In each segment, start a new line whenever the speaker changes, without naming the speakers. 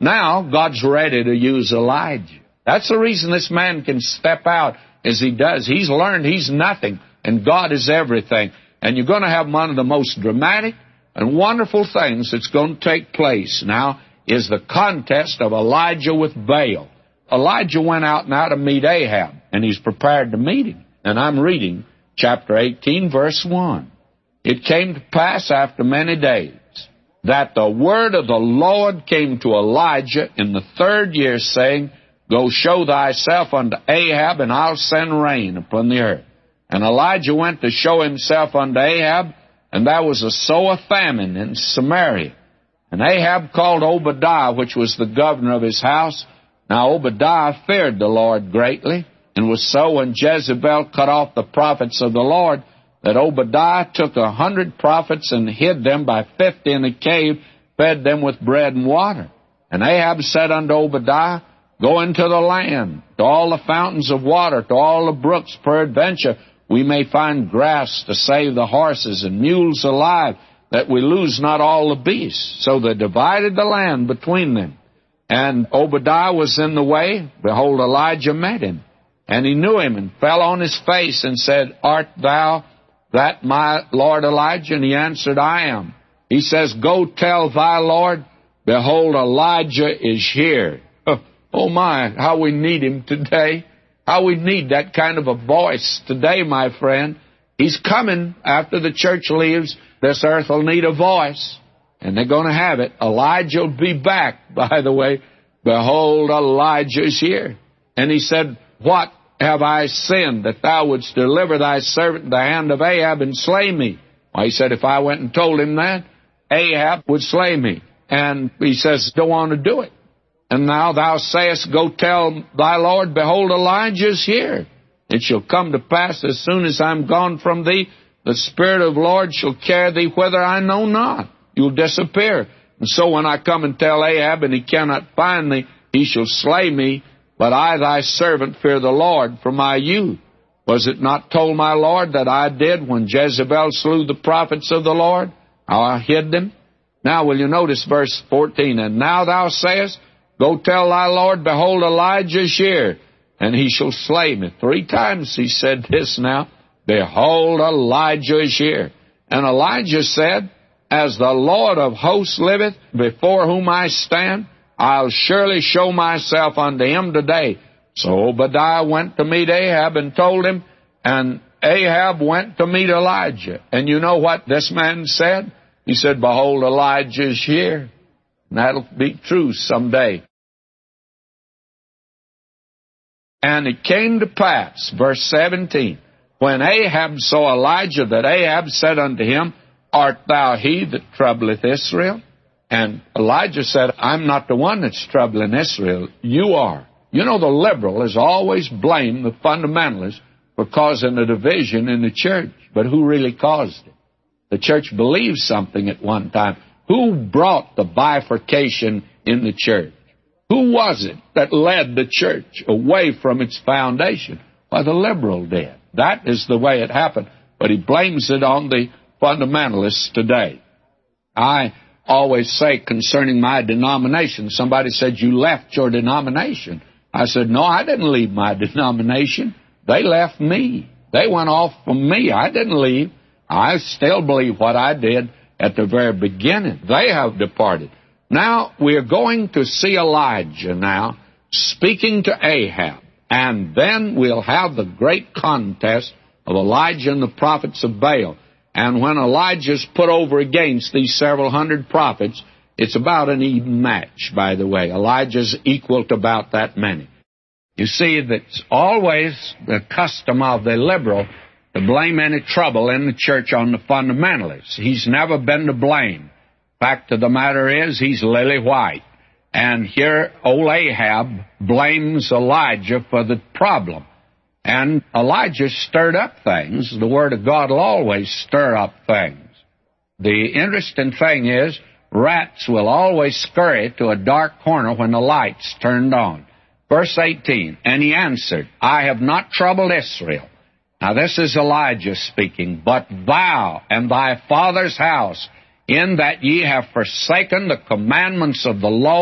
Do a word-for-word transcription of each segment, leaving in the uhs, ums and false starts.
Now God's ready to use Elijah. That's the reason this man can step out as he does. He's learned he's nothing, and God is everything. And you're going to have one of the most dramatic and wonderful things that's going to take place now is the contest of Elijah with Baal. Elijah went out now to meet Ahab, and he's prepared to meet him. And I'm reading chapter eighteen, verse one. It came to pass after many days that the word of the Lord came to Elijah in the third year, saying, Go show thyself unto Ahab, and I'll send rain upon the earth. And Elijah went to show himself unto Ahab, and there was a sore famine in Samaria. And Ahab called Obadiah, which was the governor of his house. Now Obadiah feared the Lord greatly, and was so when Jezebel cut off the prophets of the Lord, that Obadiah took a hundred prophets and hid them by fifty in a cave, fed them with bread and water. And Ahab said unto Obadiah, Go into the land, to all the fountains of water, to all the brooks, peradventure we may find grass to save the horses and mules alive, that we lose not all the beasts. So they divided the land between them. And Obadiah was in the way. Behold, Elijah met him. And he knew him and fell on his face and said, Art thou that my Lord Elijah? And he answered, I am. He says, Go tell thy Lord, behold, Elijah is here. Oh my, how we need him today. How we need that kind of a voice today, my friend. He's coming after the church leaves. This earth will need a voice, and they're going to have it. Elijah will be back, by the way. Behold, Elijah is here. And he said, What have I sinned, that thou wouldst deliver thy servant in the hand of Ahab and slay me? Well, he said, if I went and told him that, Ahab would slay me. And he says, don't want to do it. And now thou sayest, Go tell thy Lord, behold, Elijah is here. It shall come to pass, as soon as I'm gone from thee, the Spirit of the Lord shall carry thee whither I know not. You'll disappear. And so when I come and tell Ahab, and he cannot find thee, he shall slay me. But I, thy servant, fear the Lord from my youth. Was it not told my Lord that I did when Jezebel slew the prophets of the Lord? How I hid them? Now will you notice verse fourteen, And now thou sayest, Go tell thy Lord, behold, Elijah is here, and he shall slay me. Three times he said this now, Behold, Elijah is here. And Elijah said, As the Lord of hosts liveth, before whom I stand, I'll surely show myself unto him today. So Obadiah went to meet Ahab and told him, and Ahab went to meet Elijah. And you know what this man said? He said, Behold, Elijah is here. And that'll be true someday. And it came to pass, verse seventeen, when Ahab saw Elijah, that Ahab said unto him, Art thou he that troubleth Israel? And Elijah said, I'm not the one that's troubling Israel. You are. You know, the liberal has always blamed the fundamentalists for causing a division in the church. But who really caused it? The church believed something at one time. Who brought the bifurcation in the church? Who was it that led the church away from its foundation? Well, the liberal did. That is the way it happened. But he blames it on the fundamentalists today. I always say concerning my denomination, somebody said, you left your denomination. I said, no, I didn't leave my denomination. They left me. They went off from me. I didn't leave. I still believe what I did at the very beginning. They have departed. Now, we're going to see Elijah now speaking to Ahab. And then we'll have the great contest of Elijah and the prophets of Baal. And when Elijah's put over against these several hundred prophets, it's about an even match, by the way. Elijah's equal to about that many. You see, that's always the custom of the liberal to blame any trouble in the church on the fundamentalists. He's never been to blame. Fact of the matter is, he's lily white. And here, old Ahab blames Elijah for the problem. And Elijah stirred up things. The Word of God will always stir up things. The interesting thing is, rats will always scurry to a dark corner when the light's turned on. Verse eighteen, And he answered, I have not troubled Israel. Now this is Elijah speaking. But thou and thy father's house, in that ye have forsaken the commandments of the Lord,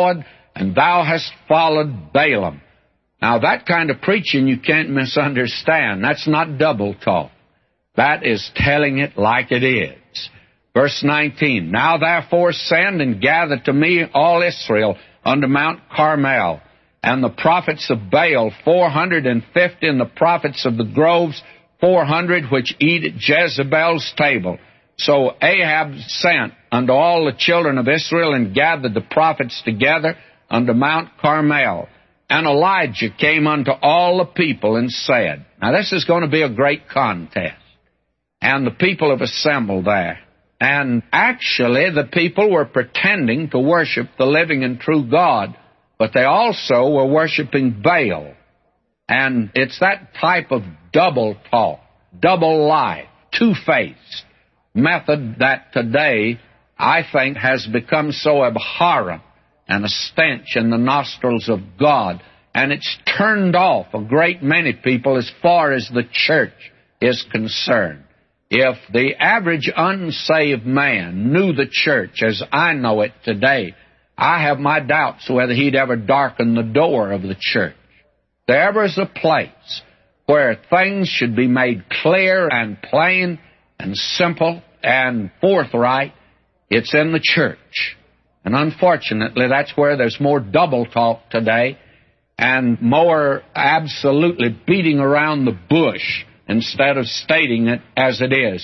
and thou hast followed Balaam. Now, that kind of preaching you can't misunderstand. That's not double talk. That is telling it like it is. Verse nineteen, Now therefore send and gather to me all Israel unto Mount Carmel, and the prophets of Baal four hundred and fifty, and the prophets of the groves four hundred, which eat at Jezebel's table. So Ahab sent unto all the children of Israel, and gathered the prophets together unto Mount Carmel. And Elijah came unto all the people and said, Now this is going to be a great contest. And the people have assembled there. And actually the people were pretending to worship the living and true God, but they also were worshiping Baal. And it's that type of double talk, double life, two-faced method that today I think has become so abhorrent and a stench in the nostrils of God, and it's turned off a great many people as far as the church is concerned. If the average unsaved man knew the church as I know it today, I have my doubts whether he'd ever darken the door of the church. If there ever is a place where things should be made clear and plain and simple and forthright, it's in the church. And unfortunately, that's where there's more double talk today and more absolutely beating around the bush instead of stating it as it is.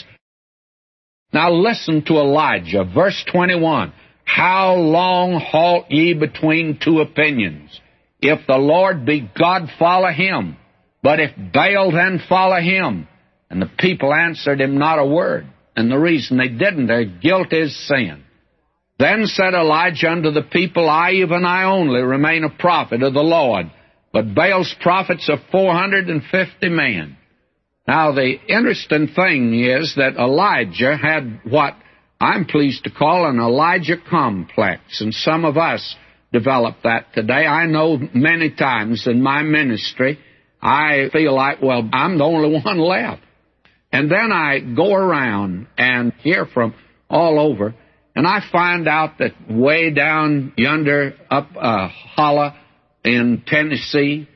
Now listen to Elijah, verse twenty-one. How long halt ye between two opinions? If the Lord be God, follow him. But if Baal, then follow him. And the people answered him not a word. And the reason they didn't, their guilt is sin. Then said Elijah unto the people, I, even I only, remain a prophet of the Lord, but Baal's prophets are four hundred and fifty men. Now, the interesting thing is that Elijah had what I'm pleased to call an Elijah complex, and some of us develop that today. I know many times in my ministry, I feel like, well, I'm the only one left. And then I go around and hear from all over, and I find out that way down yonder, up a hollow in Tennessee,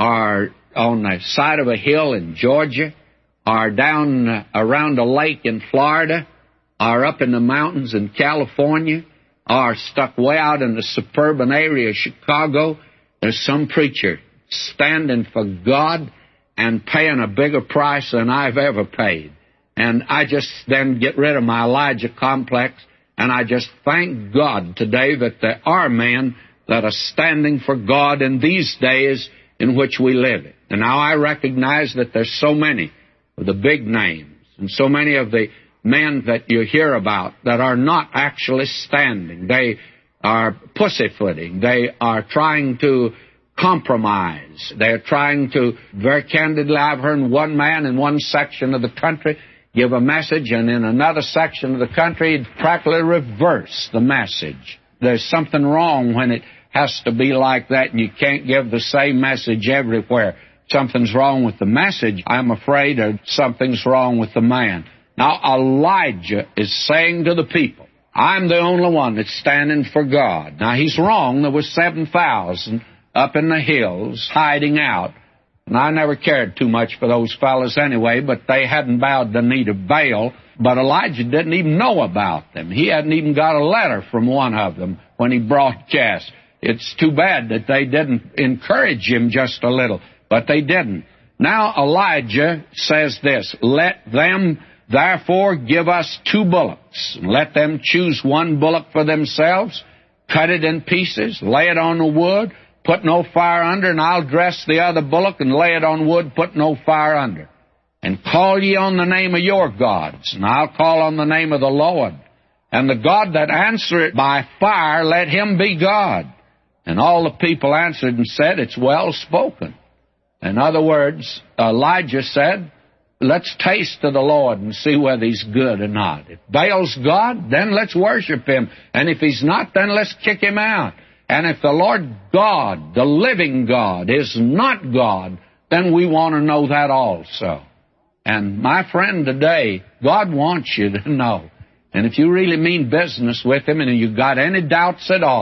or on the side of a hill in Georgia, or down uh, around a lake in Florida, or up in the mountains in California, or stuck way out in the suburban area of Chicago, there's some preacher standing for God and paying a bigger price than I've ever paid. And I just then get rid of my Elijah complex, and I just thank God today that there are men that are standing for God in these days in which we live. And now I recognize that there's so many of the big names and so many of the men that you hear about that are not actually standing. They are pussyfooting. They are trying to compromise. They're trying to, very candidly, I've heard one man in one section of the country give a message, and in another section of the country, practically reverse the message. There's something wrong when it has to be like that, and you can't give the same message everywhere. Something's wrong with the message, I'm afraid, or something's wrong with the man. Now, Elijah is saying to the people, I'm the only one that's standing for God. Now, he's wrong. There was seven thousand up in the hills hiding out. And I never cared too much for those fellows anyway, but they hadn't bowed the knee to Baal. But Elijah didn't even know about them. He hadn't even got a letter from one of them when he broadcast. It's too bad that they didn't encourage him just a little, but they didn't. Now Elijah says this, let them therefore give us two bullocks. Let them choose one bullock for themselves, cut it in pieces, lay it on the wood, put no fire under, and I'll dress the other bullock and lay it on wood, put no fire under. And call ye on the name of your gods, and I'll call on the name of the Lord. And the God that answereth by fire, let him be God. And all the people answered and said, it's well spoken. In other words, Elijah said, let's taste of the Lord and see whether he's good or not. If Baal's God, then let's worship him. And if he's not, then let's kick him out. And if the Lord God, the living God, is not God, then we want to know that also. And my friend, today, God wants you to know. And if you really mean business with him and you've got any doubts at all,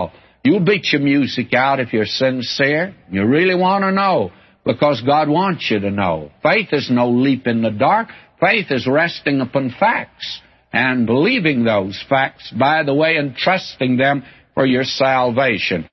You'll beat your music out if you're sincere. You really want to know, because God wants you to know. Faith is no leap in the dark. Faith is resting upon facts and believing those facts, by the way, and trusting them for your salvation.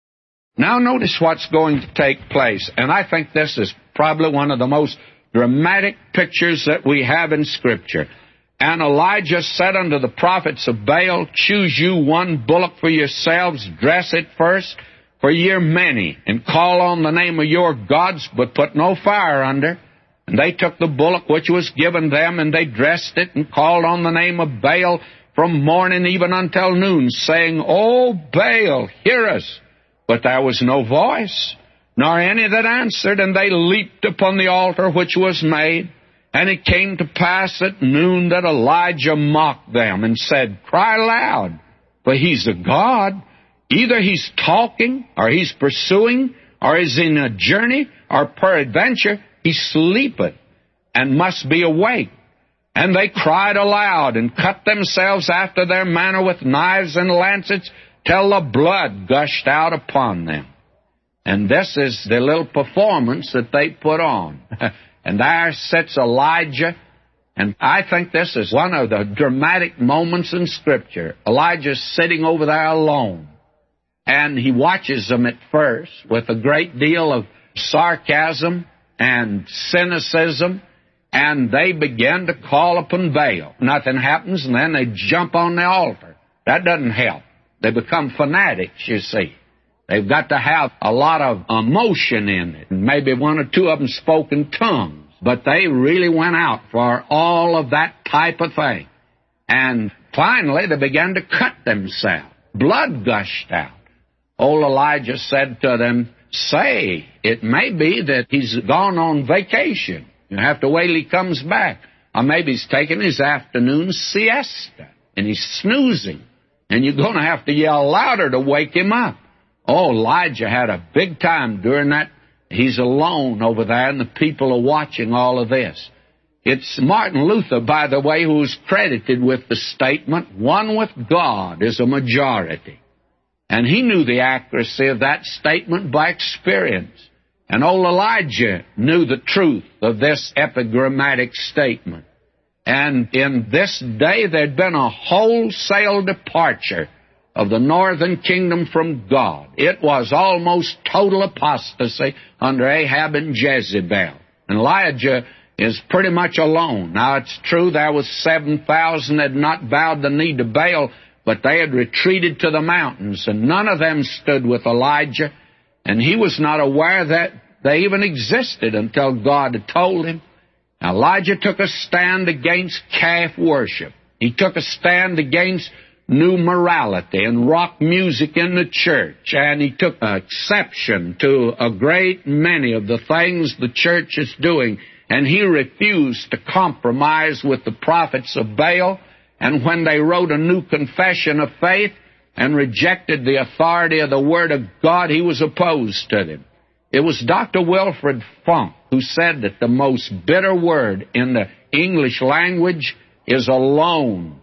Now notice what's going to take place, and I think this is probably one of the most dramatic pictures that we have in Scripture. And Elijah said unto the prophets of Baal, choose you one bullock for yourselves, dress it first, for ye are many, and call on the name of your gods, but put no fire under. And they took the bullock which was given them, and they dressed it, and called on the name of Baal from morning even until noon, saying, O Baal, hear us. But there was no voice, nor any that answered, and they leaped upon the altar which was made. And it came to pass at noon that Elijah mocked them and said, cry loud, for he's a god. Either he's talking, or he's pursuing, or is in a journey, or peradventure he sleepeth, and must be awake. And they cried aloud, and cut themselves after their manner with knives and lancets, till the blood gushed out upon them. And this is the little performance that they put on. And there sits Elijah, and I think this is one of the dramatic moments in Scripture. Elijah's sitting over there alone, and he watches them at first with a great deal of sarcasm and cynicism, and they begin to call upon Baal. Nothing happens, and then they jump on the altar. That doesn't help. They become fanatics, you see. They've got to have a lot of emotion in it. Maybe one or two of them spoke in tongues. But they really went out for all of that type of thing. And finally, they began to cut themselves. Blood gushed out. Old Elijah said to them, say, it may be that he's gone on vacation. You have to wait till he comes back. Or maybe he's taking his afternoon siesta, and he's snoozing. And you're going to have to yell louder to wake him up. Oh, Elijah had a big time during that. He's alone over there, and the people are watching all of this. It's Martin Luther, by the way, who's credited with the statement, one with God is a majority. And he knew the accuracy of that statement by experience. And old Elijah knew the truth of this epigrammatic statement. And in this day, there'd been a wholesale departure of the northern kingdom from God. It was almost total apostasy under Ahab and Jezebel. And Elijah is pretty much alone. Now, it's true there was seven thousand that had not bowed the knee to Baal, but they had retreated to the mountains, and none of them stood with Elijah, and he was not aware that they even existed until God had told him. Now, Elijah took a stand against calf worship. He took a stand against new morality and rock music in the church, and he took exception to a great many of the things the church is doing, and he refused to compromise with the prophets of Baal. And when they wrote a new confession of faith and rejected the authority of the Word of God, he was opposed to them. It was Doctor Wilfred Funk who said that the most bitter word in the English language is alone.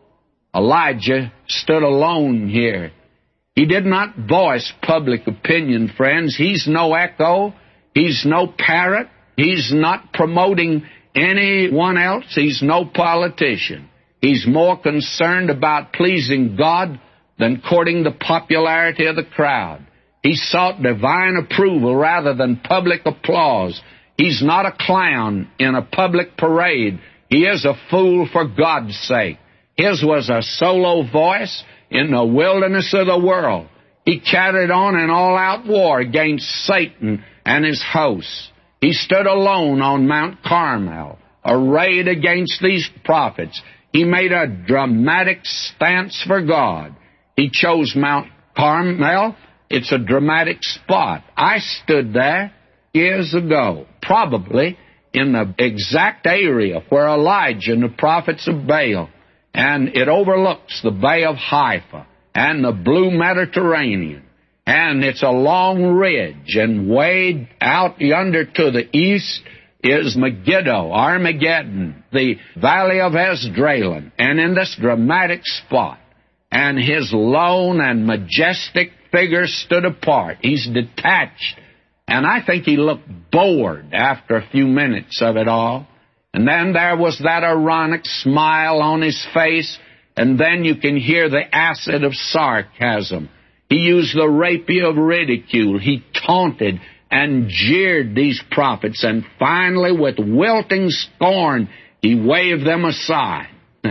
Elijah stood alone here. He did not voice public opinion, friends. He's no echo. He's no parrot. He's not promoting anyone else. He's no politician. He's more concerned about pleasing God than courting the popularity of the crowd. He sought divine approval rather than public applause. He's not a clown in a public parade. He is a fool for God's sake. His was a solo voice in the wilderness of the world. He carried on an all-out war against Satan and his hosts. He stood alone on Mount Carmel, arrayed against these prophets. He made a dramatic stance for God. He chose Mount Carmel. It's a dramatic spot. I stood there years ago, probably in the exact area where Elijah and the prophets of Baal, and it overlooks the Bay of Haifa and the blue Mediterranean, and it's a long ridge, and way out yonder to the east is Megiddo, Armageddon, the valley of Esdraelon, and in this dramatic spot, and his lone and majestic figure stood apart. He's detached. And I think he looked bored after a few minutes of it all. And then there was that ironic smile on his face, and then you can hear the acid of sarcasm. He used the rapier of ridicule. He taunted and jeered these prophets, and finally, with wilting scorn, he waved them aside.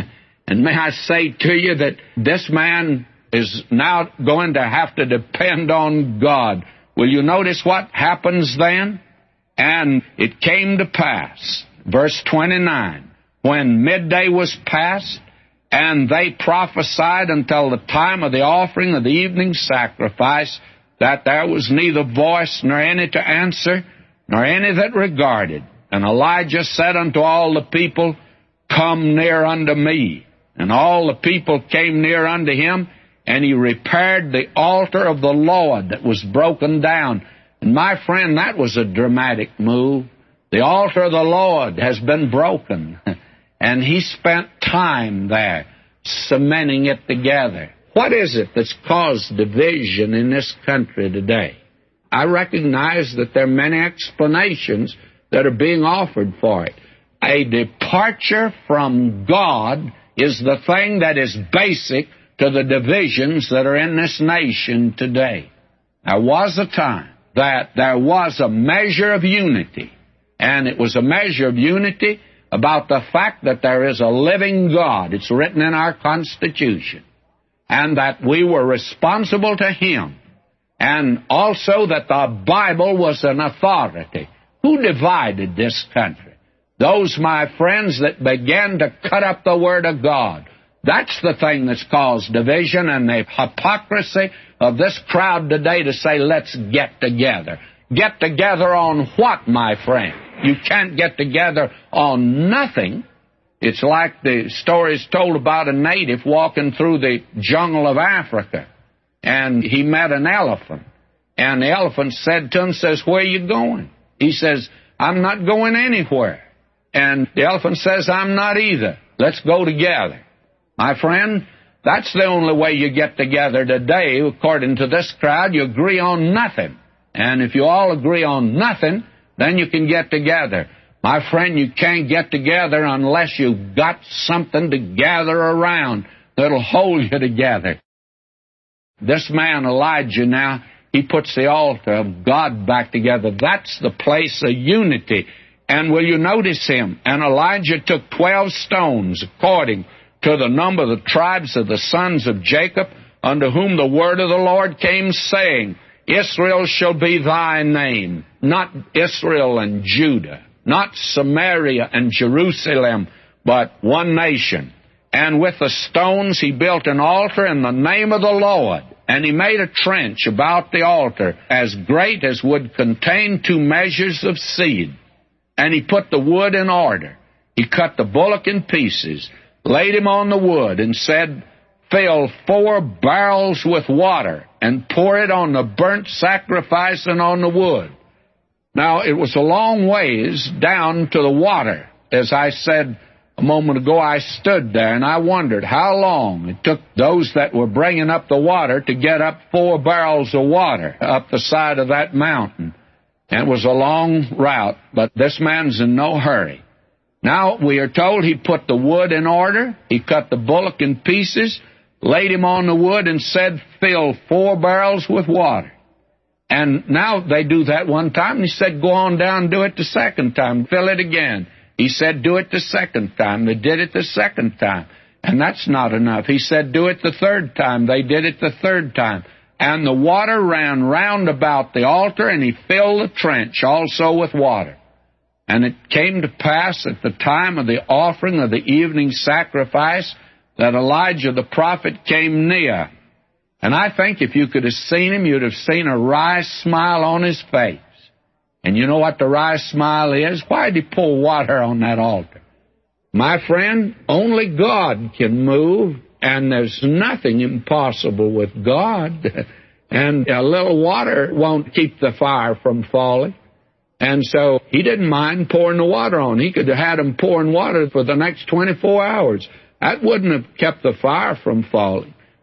And may I say to you that this man is now going to have to depend on God. Will you notice what happens then? And it came to pass, verse twenty-nine, when midday was past, and they prophesied until the time of the offering of the evening sacrifice, that there was neither voice nor any to answer, nor any that regarded. And Elijah said unto all the people, Come near unto me. And all the people came near unto him, and he repaired the altar of the Lord that was broken down. And my friend, that was a dramatic move. The altar of the Lord has been broken. And he spent time there cementing it together. What is it that's caused division in this country today? I recognize that there are many explanations that are being offered for it. A departure from God is the thing that is basic to the divisions that are in this nation today. There was a time that there was a measure of unity, and it was a measure of unity about the fact that there is a living God. It's written in our Constitution. And that we were responsible to Him. And also that the Bible was an authority. Who divided this country? Those, my friends, that began to cut up the Word of God. That's the thing that's caused division and the hypocrisy of this crowd today to say, let's get together. Get together on what, my friend? You can't get together on nothing. It's like the stories told about a native walking through the jungle of Africa, and he met an elephant. And the elephant said to him, says, where are you going? He says, I'm not going anywhere. And the elephant says, I'm not either. Let's go together. My friend, that's the only way you get together today. According to this crowd, you agree on nothing. And if you all agree on nothing, then you can get together. My friend, you can't get together unless you've got something to gather around that'll hold you together. This man, Elijah, now, he puts the altar of God back together. That's the place of unity. And will you notice him? And Elijah took twelve stones, according to the number of the tribes of the sons of Jacob, unto whom the word of the Lord came, saying, Israel shall be thy name, not Israel and Judah, not Samaria and Jerusalem, but one nation. And with the stones he built an altar in the name of the Lord. And he made a trench about the altar as great as would contain two measures of seed. And he put the wood in order. He cut the bullock in pieces, laid him on the wood, and said, Fill four barrels with water, and pour it on the burnt sacrifice and on the wood. Now, it was a long ways down to the water. As I said a moment ago, I stood there, and I wondered how long it took those that were bringing up the water to get up four barrels of water up the side of that mountain. And it was a long route, but this man's in no hurry. Now, we are told he put the wood in order, he cut the bullock in pieces, laid him on the wood, and said, Fill four barrels with water. And now they do that one time, and he said, Go on down and do it the second time. Fill it again. He said, Do it the second time. They did it the second time. And that's not enough. He said, Do it the third time. They did it the third time. And the water ran round about the altar, and he filled the trench also with water. And it came to pass at the time of the offering of the evening sacrifice that Elijah the prophet came near. And I think if you could have seen him, you'd have seen a wry smile on his face. And you know what the wry smile is? Why did he pour water on that altar? My friend, only God can move, and there's nothing impossible with God. And a little water won't keep the fire from falling. And so he didn't mind pouring the water on. He could have had him pouring water for the next twenty-four hours. That wouldn't have kept the fire from falling.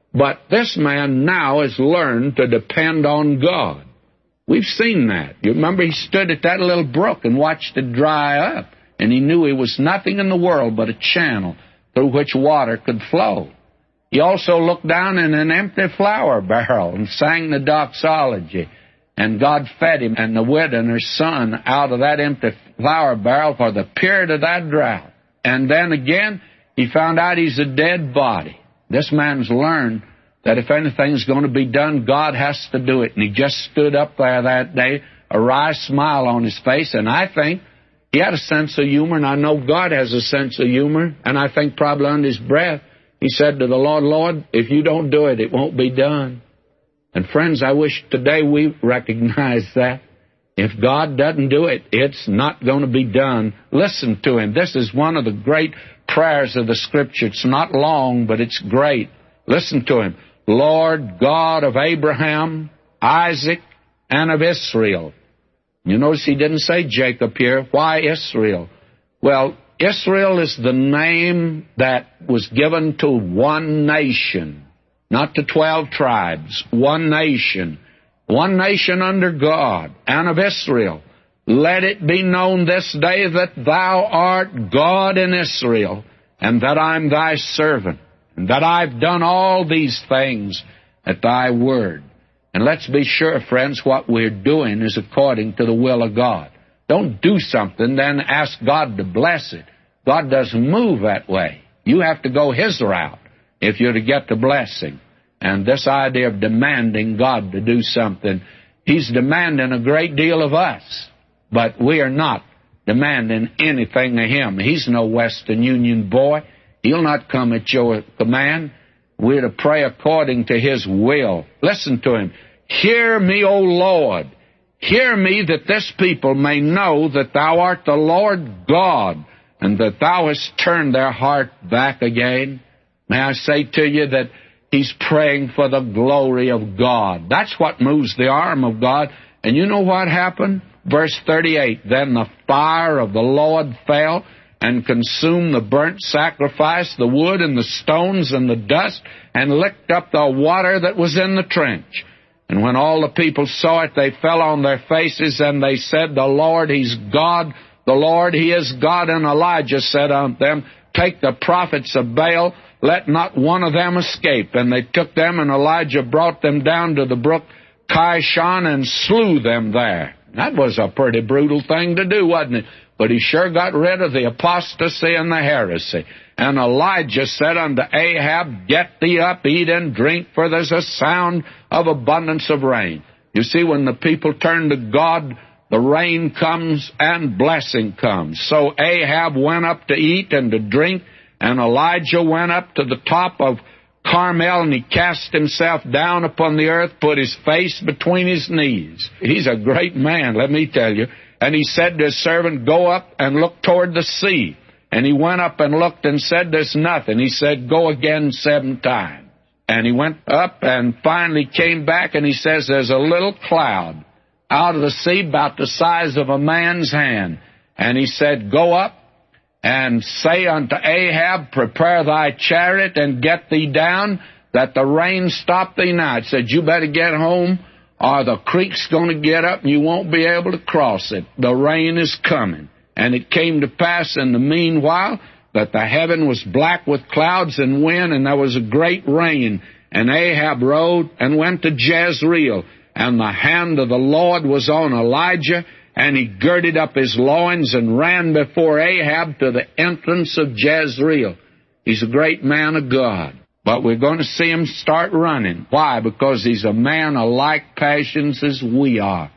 But this man now has learned to depend on God. We've seen that. You remember he stood at that little brook and watched it dry up, and he knew he was nothing in the world but a channel through which water could flow. He also looked down in an empty flour barrel and sang the doxology, and God fed him and the widow and her son out of that empty flour barrel for the period of that drought. And then again, he found out he's a dead body. This man's learned that if anything's going to be done, God has to do it. And he just stood up there that day, a wry smile on his face, and I think he had a sense of humor, and I know God has a sense of humor, and I think probably under his breath, he said to the Lord, Lord, if you don't do it, it won't be done. And friends, I wish today we recognize that. If God doesn't do it, it's not going to be done. Listen to him. This is one of the great prayers of the Scripture. It's not long, but it's great. Listen to him. Lord God of Abraham, Isaac, and of Israel. You notice he didn't say Jacob here. Why Israel? Well, Israel is the name that was given to one nation, not to twelve tribes, one nation, one nation under God, and of Israel. Let it be known this day that thou art God in Israel, and that I'm thy servant, and that I've done all these things at thy word. And let's be sure, friends, what we're doing is according to the will of God. Don't do something, then ask God to bless it. God doesn't move that way. You have to go his route if you're to get the blessing. And this idea of demanding God to do something, he's demanding a great deal of us, but we are not demanding anything of him. He's no Western Union boy. He'll not come at your command. We're to pray according to his will. Listen to him. Hear me, O Lord. Hear me, that this people may know that thou art the Lord God, and that thou hast turned their heart back again. May I say to you that he's praying for the glory of God. That's what moves the arm of God. And you know what happened? Verse thirty-eight, then the fire of the Lord fell and consumed the burnt sacrifice, the wood and the stones and the dust, and licked up the water that was in the trench. And when all the people saw it, they fell on their faces, and they said, the Lord, he's God. The Lord, he is God. And Elijah said unto them, take the prophets of Baal, let not one of them escape. And they took them, and Elijah brought them down to the brook Kishon and slew them there. That was a pretty brutal thing to do, wasn't it? But he sure got rid of the apostasy and the heresy. And Elijah said unto Ahab, get thee up, eat and drink, for there's a sound of abundance of rain. You see, when the people turn to God, the rain comes and blessing comes. So Ahab went up to eat and to drink, and Elijah went up to the top of Carmel, and he cast himself down upon the earth, put his face between his knees. He's a great man, let me tell you. And he said to his servant, go up and look toward the sea. And he went up and looked and said, there's nothing. He said, go again seven times. And he went up and finally came back, and he says, there's a little cloud out of the sea about the size of a man's hand. And he said, go up and say unto Ahab, prepare thy chariot and get thee down, that the rain stop thee now. It said, you better get home, or the creek's going to get up and you won't be able to cross it. The rain is coming. And it came to pass in the meanwhile that the heaven was black with clouds and wind, and there was a great rain. And Ahab rode and went to Jezreel, and the hand of the Lord was on Elijah, and he girded up his loins and ran before Ahab to the entrance of Jezreel. He's a great man of God. But we're going to see him start running. Why? Because he's a man of like passions as we are.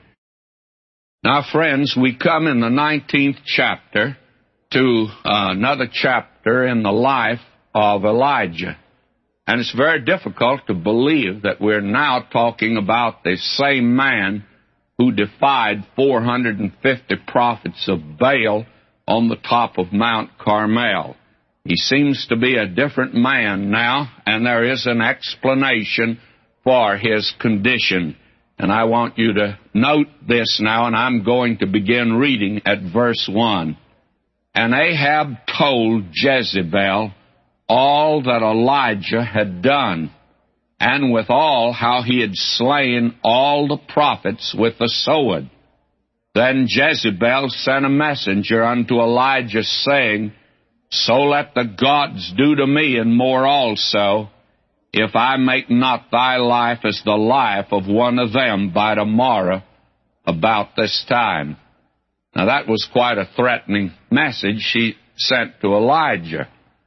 Now, friends, we come in the nineteenth chapter to uh, another chapter in the life of Elijah. And it's very difficult to believe that we're now talking about the same man who defied four hundred fifty prophets of Baal on the top of Mount Carmel. He seems to be a different man now, and there is an explanation for his condition. And I want you to note this now, and I'm going to begin reading at verse one. And Ahab told Jezebel all that Elijah had done. and withal how he had slain all the prophets with the sword. Then Jezebel sent a messenger unto Elijah, saying, So let the gods do to me, and more also, if I make not thy life as the life of one of them by tomorrow about this time. Now that was quite a threatening message she sent to Elijah.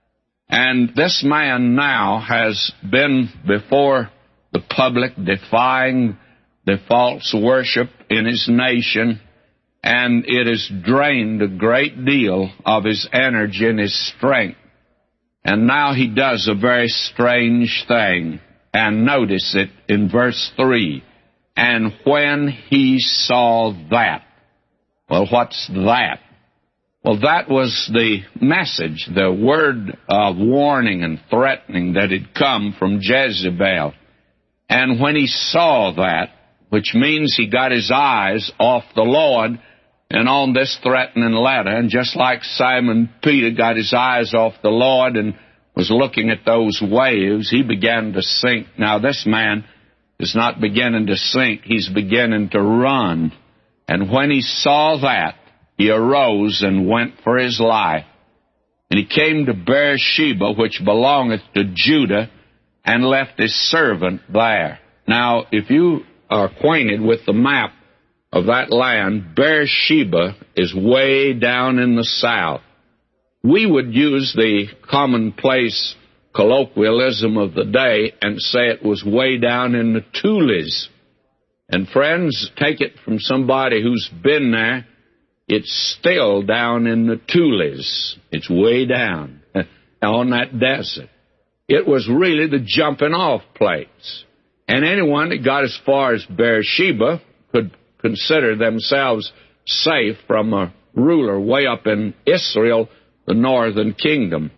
And this man now has been before the public defying the false worship in his nation, and it has drained a great deal of his energy and his strength. And now he does a very strange thing. And notice it in verse three. And when he saw that. Well, what's that? Well, that was the message, the word of warning and threatening that had come from Jezebel. And when he saw that, which means he got his eyes off the Lord and on this threatening letter, and just like Simon Peter got his eyes off the Lord and was looking at those waves, he began to sink. Now, this man is not beginning to sink, he's beginning to run. And when he saw that, he arose and went for his life. And he came to Beersheba, which belongeth to Judah, and left his servant there. Now, if you are acquainted with the map of that land, Beersheba is way down in the south. We would use the commonplace colloquialism of the day and say it was way down in the Tules. And friends, take it from somebody who's been there, it's still down in the Tules. It's way down on that desert. It was really the jumping off place. And anyone that got as far as Beersheba could consider themselves safe from a ruler way up in Israel, the northern kingdom.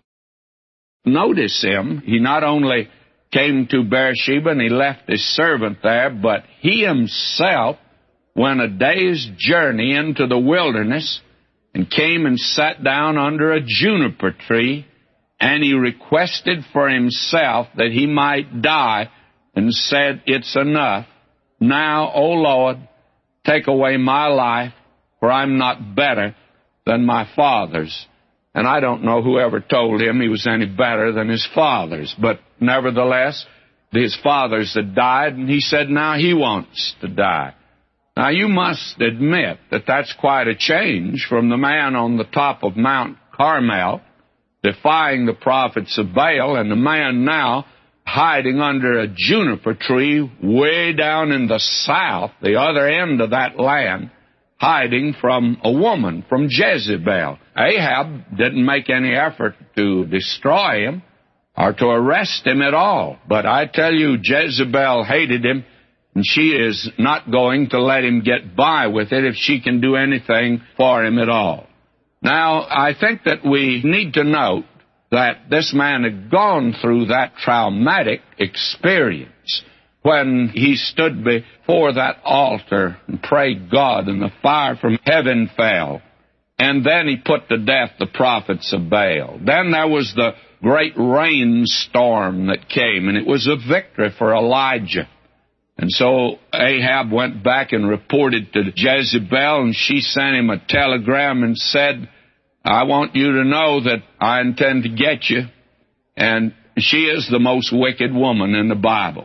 Notice him. He not only came to Beersheba and he left his servant there, but he himself went a day's journey into the wilderness and came and sat down under a juniper tree, and he requested for himself that he might die, and said, It's enough. Now, O Lord, take away my life, for I'm not better than my fathers. And I don't know whoever told him he was any better than his fathers, but nevertheless, his fathers had died, and he said now he wants to die. Now, you must admit that that's quite a change from the man on the top of Mount Carmel defying the prophets of Baal, and the man now hiding under a juniper tree way down in the south, the other end of that land, hiding from a woman, from Jezebel. Ahab didn't make any effort to destroy him or to arrest him at all. But I tell you, Jezebel hated him, and she is not going to let him get by with it if she can do anything for him at all. Now, I think that we need to note that this man had gone through that traumatic experience when he stood before that altar and prayed God, and the fire from heaven fell. And then he put to death the prophets of Baal. Then there was the great rainstorm that came, and it was a victory for Elijah. And so Ahab went back and reported to Jezebel, and she sent him a telegram and said, I want you to know that I intend to get you. And she is the most wicked woman in the Bible.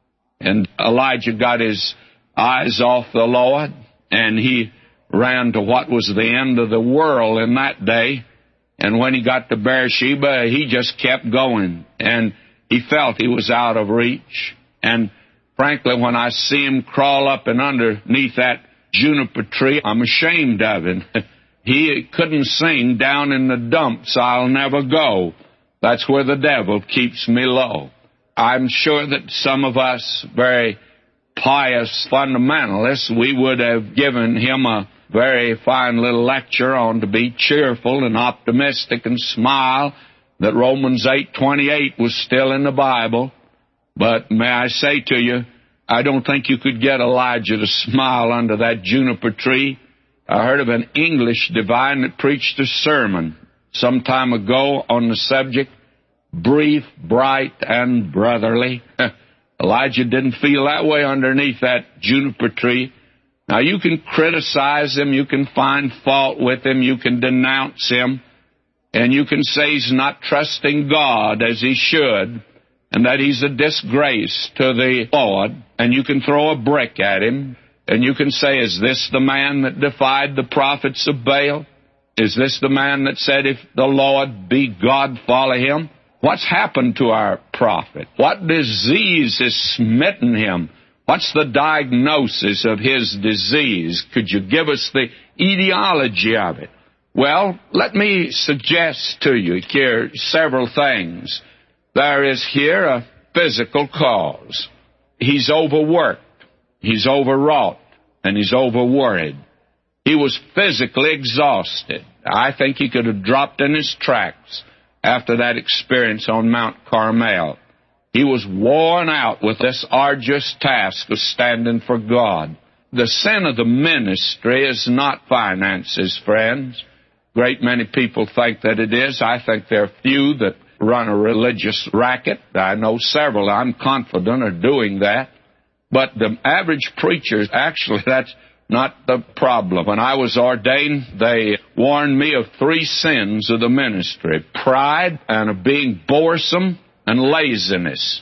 And Elijah got his eyes off the Lord, and he ran to what was the end of the world in that day. And when he got to Beersheba, he just kept going, and he felt he was out of reach. And frankly, when I see him crawl up and underneath that juniper tree, I'm ashamed of him. He couldn't sing down in the dumps, I'll never go. That's where the devil keeps me low. I'm sure that some of us, very pious fundamentalists, we would have given him a very fine little lecture on to be cheerful and optimistic and smile, that Romans eight twenty-eight was still in the Bible. But may I say to you, I don't think you could get Elijah to smile under that juniper tree. I heard of an English divine that preached a sermon some time ago on the subject, brief, bright, and brotherly. Elijah didn't feel that way underneath that juniper tree. Now, you can criticize him, you can find fault with him, you can denounce him, and you can say he's not trusting God as he should, and that he's a disgrace to the Lord, and you can throw a brick at him, and you can say, is this the man that defied the prophets of Baal? Is this the man that said, if the Lord be God, follow him? What's happened to our prophet? What disease has smitten him? What's the diagnosis of his disease? Could you give us the etiology of it? Well, let me suggest to you here several things. There is here a physical cause. He's overworked, he's overwrought, and he's overworried. He was physically exhausted. I think he could have dropped in his tracks after that experience on Mount Carmel. He was worn out with this arduous task of standing for God. The sin of the ministry is not finances, friends. Great many people think that it is. I think there are few that run a religious racket. I know several, I'm confident, are doing that. But the average preachers, actually, that's not the problem. When I was ordained, they warned me of three sins of the ministry: pride, and of being boresome, and laziness.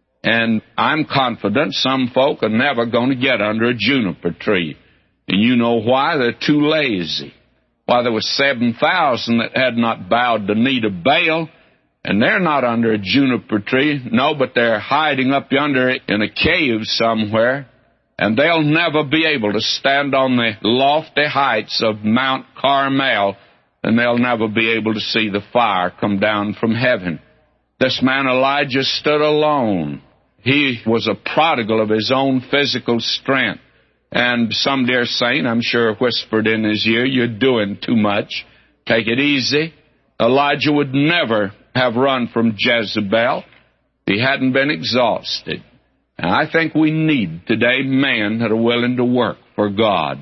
And I'm confident some folk are never going to get under a juniper tree. And you know why? They're too lazy. Why, there were seven thousand that had not bowed the knee to Baal, and they're not under a juniper tree. No, but they're hiding up yonder in a cave somewhere, and they'll never be able to stand on the lofty heights of Mount Carmel, and they'll never be able to see the fire come down from heaven. This man Elijah stood alone. He was a prodigal of his own physical strength. And some dear saint, I'm sure, whispered in his ear, you're doing too much. Take it easy. Elijah would never have run from Jezebel if he hadn't been exhausted. And I think we need today men that are willing to work for God.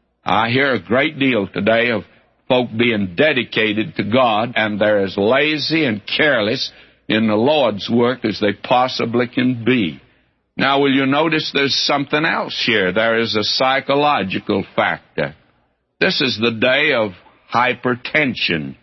I hear a great deal today of folk being dedicated to God, and they're as lazy and careless in the Lord's work as they possibly can be. Now, will you notice there's something else here? There is a psychological factor. This is the day of hypertension,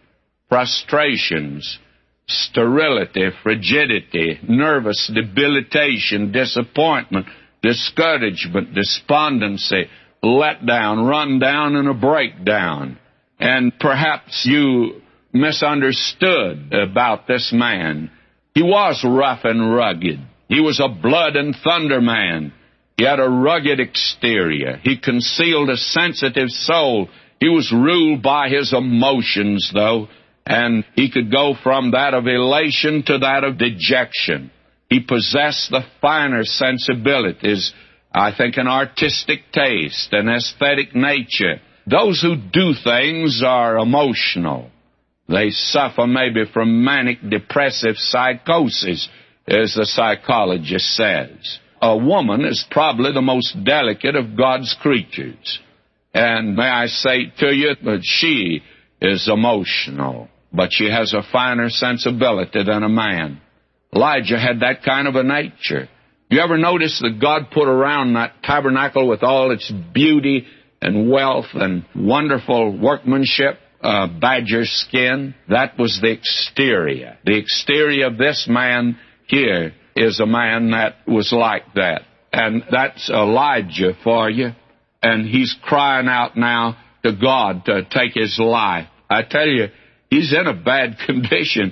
frustrations, sterility, frigidity, nervous debilitation, disappointment, discouragement, despondency, letdown, rundown, and a breakdown. And perhaps you misunderstood about this man. He was rough and rugged. He was a blood and thunder man. He had a rugged exterior. He concealed a sensitive soul. He was ruled by his emotions, though, and he could go from that of elation to that of dejection. He possessed the finer sensibilities, I think, an artistic taste, an aesthetic nature. Those who do things are emotional. They suffer maybe from manic depressive psychosis, as the psychologist says. A woman is probably the most delicate of God's creatures. And may I say to you that she is emotional, but she has a finer sensibility than a man. Elijah had that kind of a nature. You ever notice that God put around that tabernacle with all its beauty and wealth and wonderful workmanship, uh, badger skin? That was the exterior. The exterior of this man here is a man that was like that. And that's Elijah for you. And he's crying out now to God to take his life. I tell you, he's in a bad condition.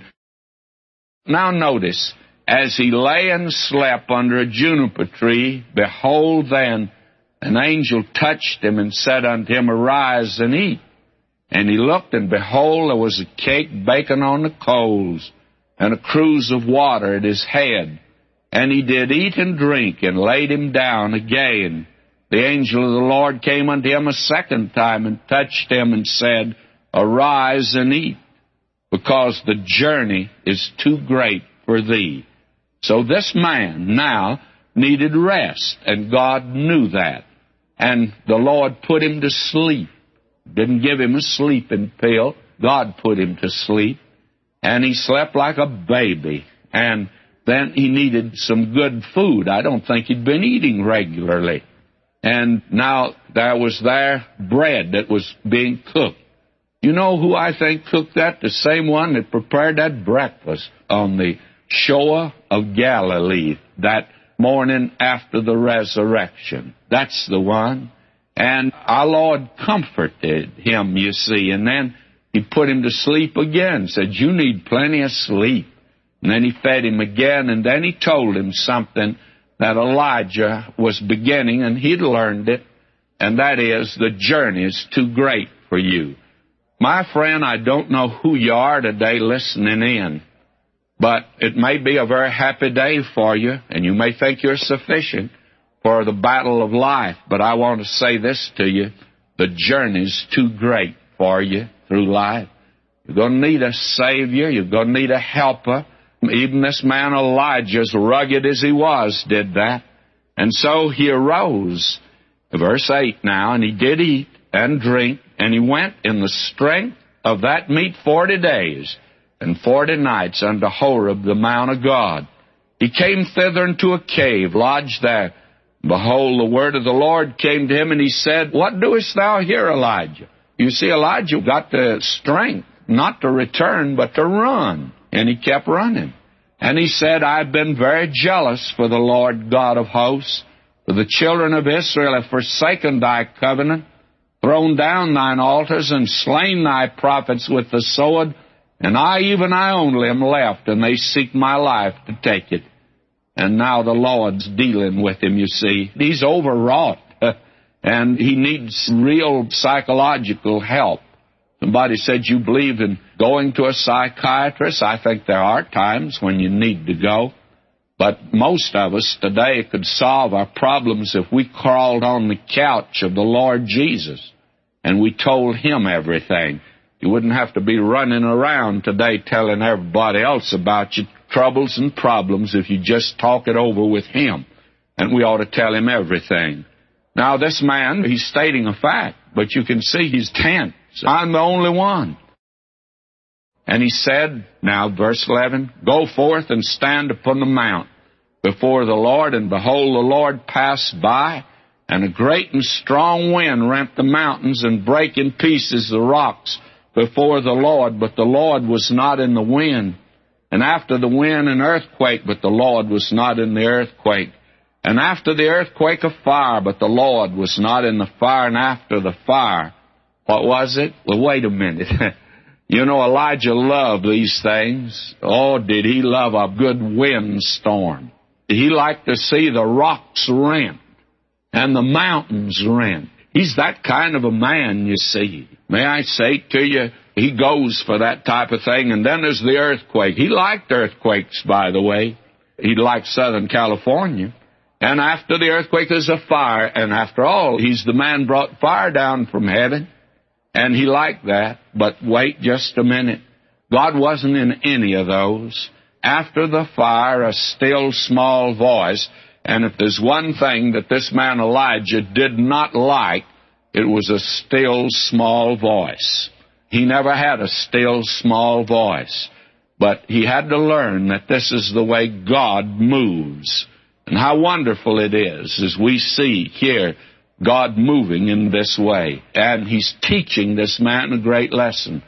Now notice, as he lay and slept under a juniper tree, behold then, an angel touched him and said unto him, arise and eat. And he looked, and behold, there was a cake baking on the coals, and a cruse of water at his head. And he did eat and drink, and laid him down again. The angel of the Lord came unto him a second time, and touched him, and said, arise and eat, because the journey is too great for thee. So this man now needed rest, and God knew that. And the Lord put him to sleep. Didn't give him a sleeping pill. God put him to sleep. And he slept like a baby. And then he needed some good food. I don't think he'd been eating regularly. And now there was there bread that was being cooked. You know who I think cooked that? The same one that prepared that breakfast on the shore of Galilee that morning after the resurrection. That's the one. And our Lord comforted him, you see, and then he put him to sleep again, said, you need plenty of sleep. And then he fed him again, and then he told him something that Elijah was beginning, and he'd learned it, and that is, the journey is too great for you. My friend, I don't know who you are today listening in, but it may be a very happy day for you, and you may think you're sufficient for the battle of life, but I want to say this to you, the journey's too great for you through life. You're going to need a Savior, you're going to need a helper. Even this man Elijah, as rugged as he was, did that. And so he arose, verse eight now, and he did eat and drink, and he went in the strength of that meat forty days and forty nights unto Horeb, the mount of God. He came thither into a cave, lodged there. Behold, the word of the Lord came to him, and he said, what doest thou here, Elijah? You see, Elijah got the strength not to return, but to run. And he kept running. And he said, I've been very jealous for the Lord God of hosts. For the children of Israel have forsaken thy covenant, thrown down thine altars, and slain thy prophets with the sword. And I, even I only, am left, and they seek my life to take it. And now the Lord's dealing with him, you see. He's overwrought, and he needs real psychological help. Somebody said, you believe in going to a psychiatrist? I think there are times when you need to go. But most of us today could solve our problems if we crawled on the couch of the Lord Jesus and we told him everything. You wouldn't have to be running around today telling everybody else about your troubles and problems if you just talk it over with him. And we ought to tell him everything. Now, this man, he's stating a fact, but you can see he's tense. I'm the only one. And he said, now verse eleven, go forth and stand upon the mount before the Lord, and behold, the Lord passed by, and a great and strong wind rent the mountains and brake in pieces the rocks before the Lord, but the Lord was not in the wind. And after the wind an earthquake, but the Lord was not in the earthquake. And after the earthquake a fire, but the Lord was not in the fire. And after the fire, what was it? Well, wait a minute. You know, Elijah loved these things. Oh, did he love a good windstorm. He liked to see the rocks rent and the mountains rent. He's that kind of a man, you see. May I say to you, he goes for that type of thing. And then there's the earthquake. He liked earthquakes, by the way. He liked Southern California. And after the earthquake, there's a fire. And after all, he's the man brought fire down from heaven. And he liked that. But wait just a minute. God wasn't in any of those. After the fire, a still small voice. And if there's one thing that this man Elijah did not like, it was a still small voice. He never had a still small voice. But he had to learn that this is the way God moves. And how wonderful it is as we see here God moving in this way. And he's teaching this man a great lesson.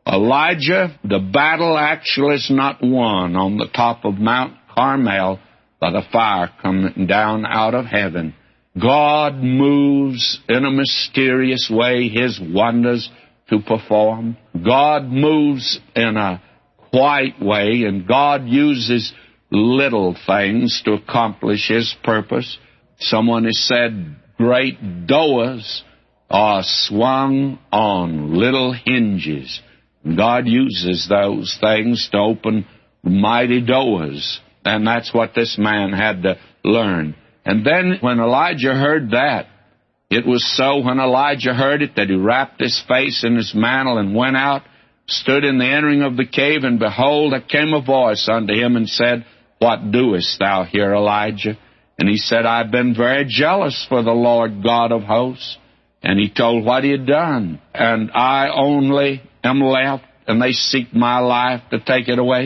Elijah, the battle actually is not won on the top of Mount Carmel by the fire coming down out of heaven. God moves in a mysterious way his wonders to perform. God moves in a quiet way, and God uses little things to accomplish his purpose. Someone has said, great doors are swung on little hinges. God uses those things to open mighty doors. And that's what this man had to learn. And then when Elijah heard that, it was so when Elijah heard it that he wrapped his face in his mantle and went out, stood in the entering of the cave, and behold, there came a voice unto him and said, what doest thou here, Elijah? And he said, I've been very jealous for the Lord God of hosts. And he told what he had done. And I only am left, and they seek my life to take it away.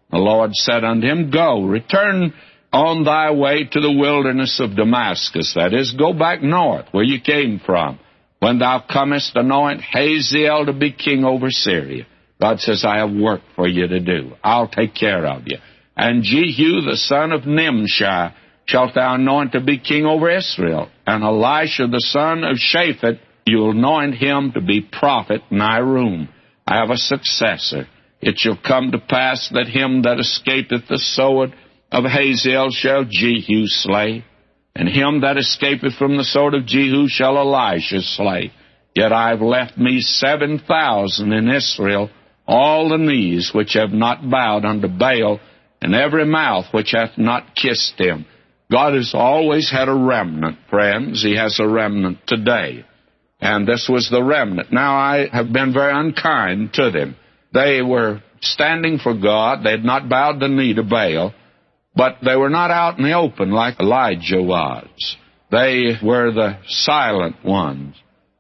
The Lord said unto him, Go, return on thy way to the wilderness of Damascus. That is, go back north, where you came from. When thou comest, anoint Hazael to be king over Syria. God says, I have work for you to do. I'll take care of you. And Jehu, the son of Nimshi, shalt thou anoint to be king over Israel. And Elisha, the son of Shaphat, you'll anoint him to be prophet in thy room. I have a successor. It shall come to pass that him that escapeth the sword of Hazael shall Jehu slay, and him that escapeth from the sword of Jehu shall Elisha slay. Yet I have left me seven thousand in Israel, all the knees which have not bowed unto Baal, and every mouth which hath not kissed him. God has always had a remnant, friends. He has a remnant today. And this was the remnant. Now, I have been very unkind to them. They were standing for God. They had not bowed the knee to Baal, but they were not out in the open like Elijah was. They were the silent ones.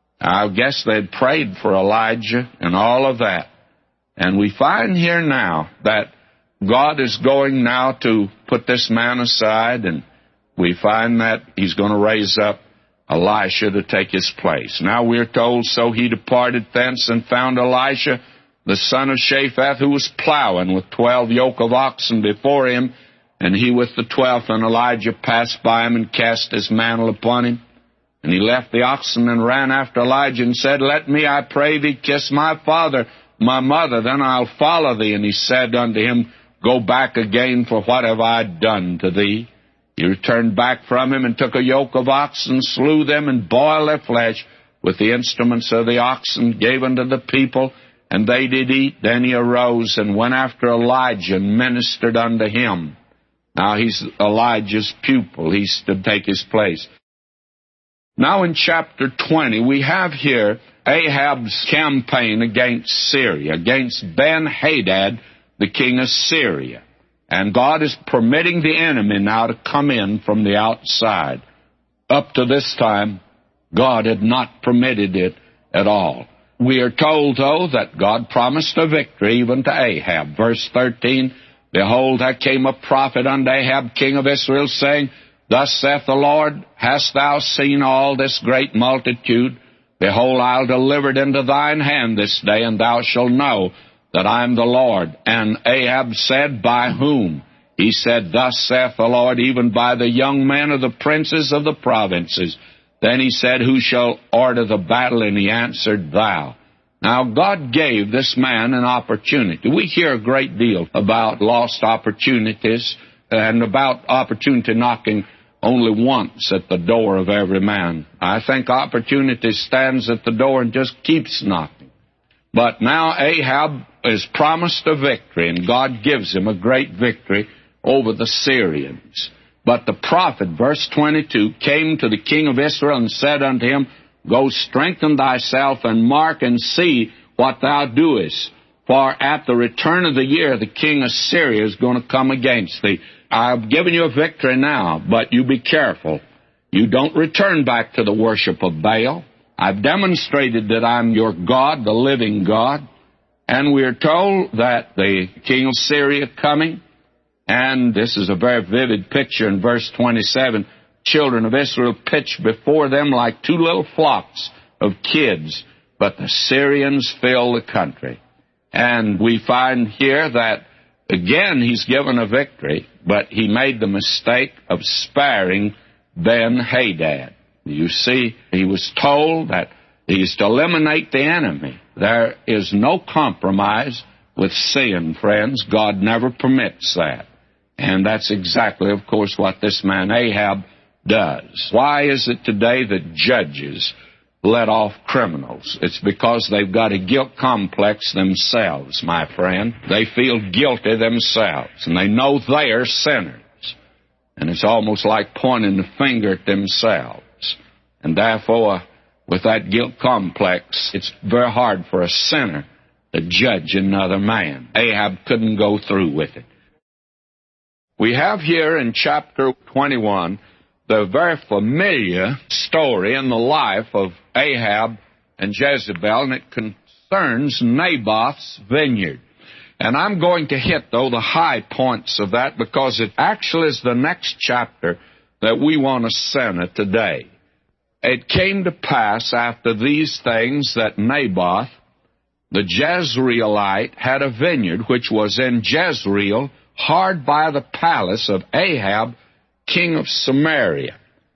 I guess they'd prayed for Elijah and all of that. And we find here now that God is going now to put this man aside, and we find that he's going to raise up Elisha to take his place. Now we're told, so he departed thence and found Elisha, the son of Shaphat, who was plowing with twelve yoke of oxen before him, and he with the twelfth. And Elijah passed by him and cast his mantle upon him. And he left the oxen and ran after Elijah and said, Let me, I pray thee, kiss my father, my mother, then I'll follow thee. And he said unto him, Go back again, for what have I done to thee? He returned back from him and took a yoke of oxen, slew them, and boiled their flesh with the instruments of the oxen, gave unto the people, and they did eat. Then he arose and went after Elijah and ministered unto him. Now he's Elijah's pupil. He's to take his place. Now in chapter twenty, we have here Ahab's campaign against Syria, against Ben-Hadad, the king of Syria. And God is permitting the enemy now to come in from the outside. Up to this time, God had not permitted it at all. We are told, though, that God promised a victory even to Ahab. Verse thirteen, Behold, there came a prophet unto Ahab, king of Israel, saying, Thus saith the Lord, Hast thou seen all this great multitude? Behold, I'll deliver it into thine hand this day, and thou shalt know that I am the Lord. And Ahab said, By whom? He said, Thus saith the Lord, even by the young men of the princes of the provinces. Then he said, Who shall order the battle? And he answered, Thou. Now God gave this man an opportunity. We hear a great deal about lost opportunities and about opportunity knocking only once at the door of every man. I think opportunity stands at the door and just keeps knocking. But now Ahab is promised a victory, and God gives him a great victory over the Syrians. But the prophet, verse twenty-two, came to the king of Israel and said unto him, Go strengthen thyself and mark and see what thou doest. For at the return of the year the king of Syria is going to come against thee. I've given you a victory now, but you be careful. You don't return back to the worship of Baal. I've demonstrated that I'm your God, the living God. And we're told that the king of Syria coming, and this is a very vivid picture in verse twenty-seven, children of Israel pitched before them like two little flocks of kids, but the Syrians fill the country. And we find here that, again, he's given a victory, but he made the mistake of sparing Ben-Hadad. You see, he was told that he's to eliminate the enemy. There is no compromise with sin, friends. God never permits that. And that's exactly, of course, what this man Ahab does. Why is it today that judges let off criminals? It's because they've got a guilt complex themselves, my friend. They feel guilty themselves, and they know they're sinners. And it's almost like pointing the finger at themselves. And therefore, with that guilt complex, it's very hard for a sinner to judge another man. Ahab couldn't go through with it. We have here in chapter twenty-one the very familiar story in the life of Ahab and Jezebel, and it concerns Naboth's vineyard. And I'm going to hit, though, the high points of that because it actually is the next chapter that we want to center today. It came to pass after these things that Naboth, the Jezreelite, had a vineyard which was in Jezreel, hard by the palace of Ahab, king of Samaria.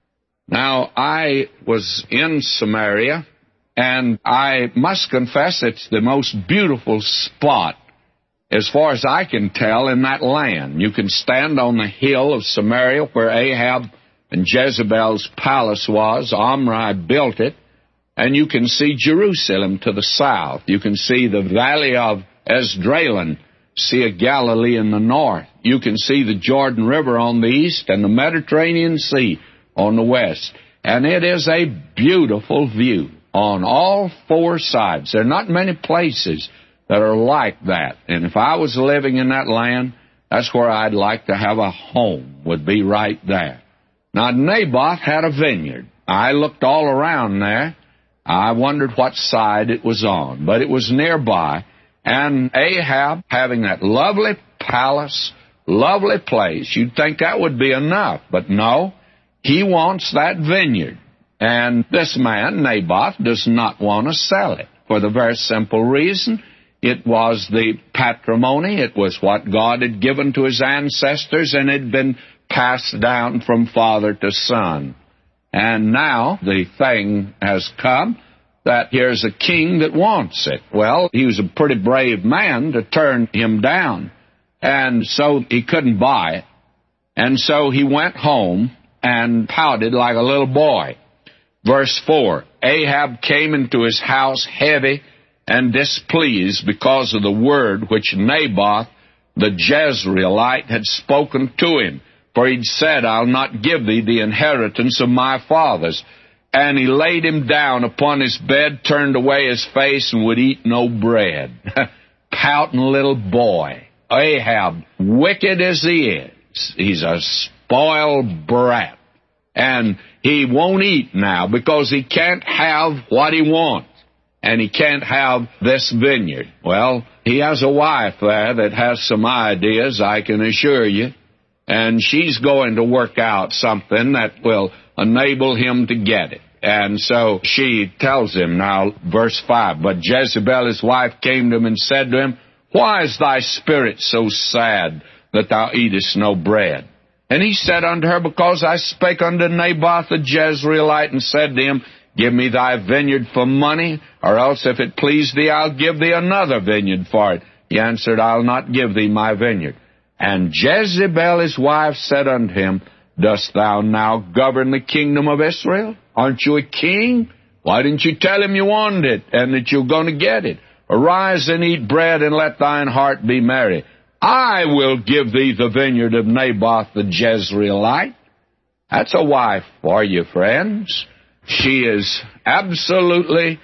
Now, I was in Samaria, and I must confess it's the most beautiful spot, as far as I can tell, in that land. You can stand on the hill of Samaria where Ahab and Jezebel's palace was. Omri built it. And you can see Jerusalem to the south. You can see the valley of Esdraelon, Sea of Galilee in the north. You can see the Jordan River on the east and the Mediterranean Sea on the west. And it is a beautiful view on all four sides. There are not many places that are like that. And if I was living in that land, that's where I'd like to have a home, would be right there. Now, Naboth had a vineyard. I looked all around there. I wondered what side it was on, but it was nearby. And Ahab, having that lovely palace, lovely place, you'd think that would be enough. But no, he wants that vineyard. And this man, Naboth, does not want to sell it for the very simple reason it was the patrimony. It was what God had given to his ancestors, and it had been passed down from father to son. And now the thing has come that here's a king that wants it. Well, he was a pretty brave man to turn him down, and so he couldn't buy it. And so he went home and pouted like a little boy. Verse four, Ahab came into his house heavy and displeased because of the word which Naboth the Jezreelite had spoken to him. For he'd said, I'll not give thee the inheritance of my fathers. And he laid him down upon his bed, turned away his face, and would eat no bread. Pouting little boy. Ahab, wicked as he is, he's a spoiled brat. And he won't eat now because he can't have what he wants. And he can't have this vineyard. Well, he has a wife there that has some ideas, I can assure you. And she's going to work out something that will enable him to get it. And so she tells him now, verse five, But Jezebel his wife came to him and said to him, Why is thy spirit so sad that thou eatest no bread? And he said unto her, Because I spake unto Naboth the Jezreelite, and said to him, Give me thy vineyard for money, or else if it please thee, I'll give thee another vineyard for it. He answered, I'll not give thee my vineyard. And Jezebel his wife said unto him, Dost thou now govern the kingdom of Israel? Aren't you a king? Why didn't you tell him you wanted it, and that you're going to get it? Arise and eat bread, and let thine heart be merry. I will give thee the vineyard of Naboth the Jezreelite. That's a wife for you, friends. She is absolutely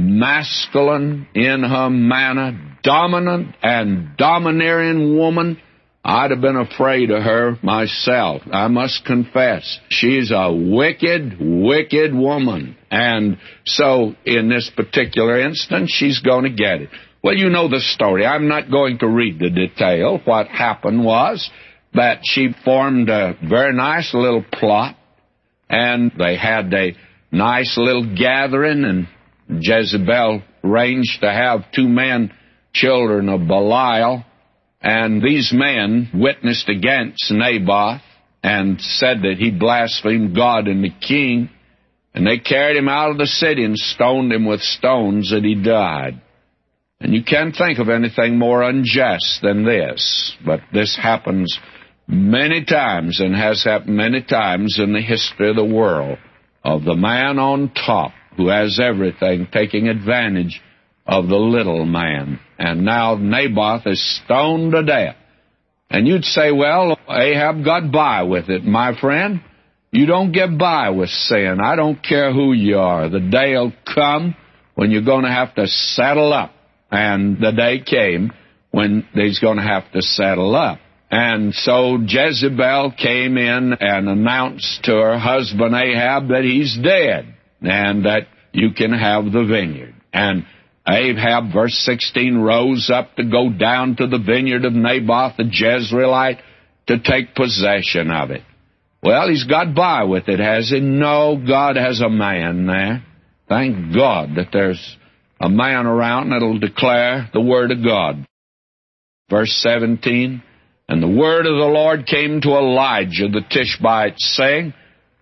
masculine in her manner, dominant and domineering woman. I'd have been afraid of her myself, I must confess. She's a wicked, wicked woman. And so, in this particular instance, she's going to get it. Well, you know the story. I'm not going to read the detail. What happened was that she formed a very nice little plot, and they had a nice little gathering, and Jezebel arranged to have two men, children of Belial, and these men witnessed against Naboth and said that he blasphemed God and the king, and they carried him out of the city and stoned him with stones that he died. And you can't think of anything more unjust than this, but this happens many times and has happened many times in the history of the world, of the man on top who has everything taking advantage of the little man. And now Naboth is stoned to death. And you'd say, well, Ahab got by with it. My friend, you don't get by with sin. I don't care who you are. The day will come when you're going to have to settle up. And the day came when he's going to have to settle up. And so Jezebel came in and announced to her husband Ahab that he's dead and that you can have the vineyard. And Ahab, verse sixteen, rose up to go down to the vineyard of Naboth the Jezreelite to take possession of it. Well, he's got by with it, has he? No, God has a man there. Thank God that there's a man around that'll declare the word of God. Verse seventeen, and the word of the Lord came to Elijah the Tishbite, saying,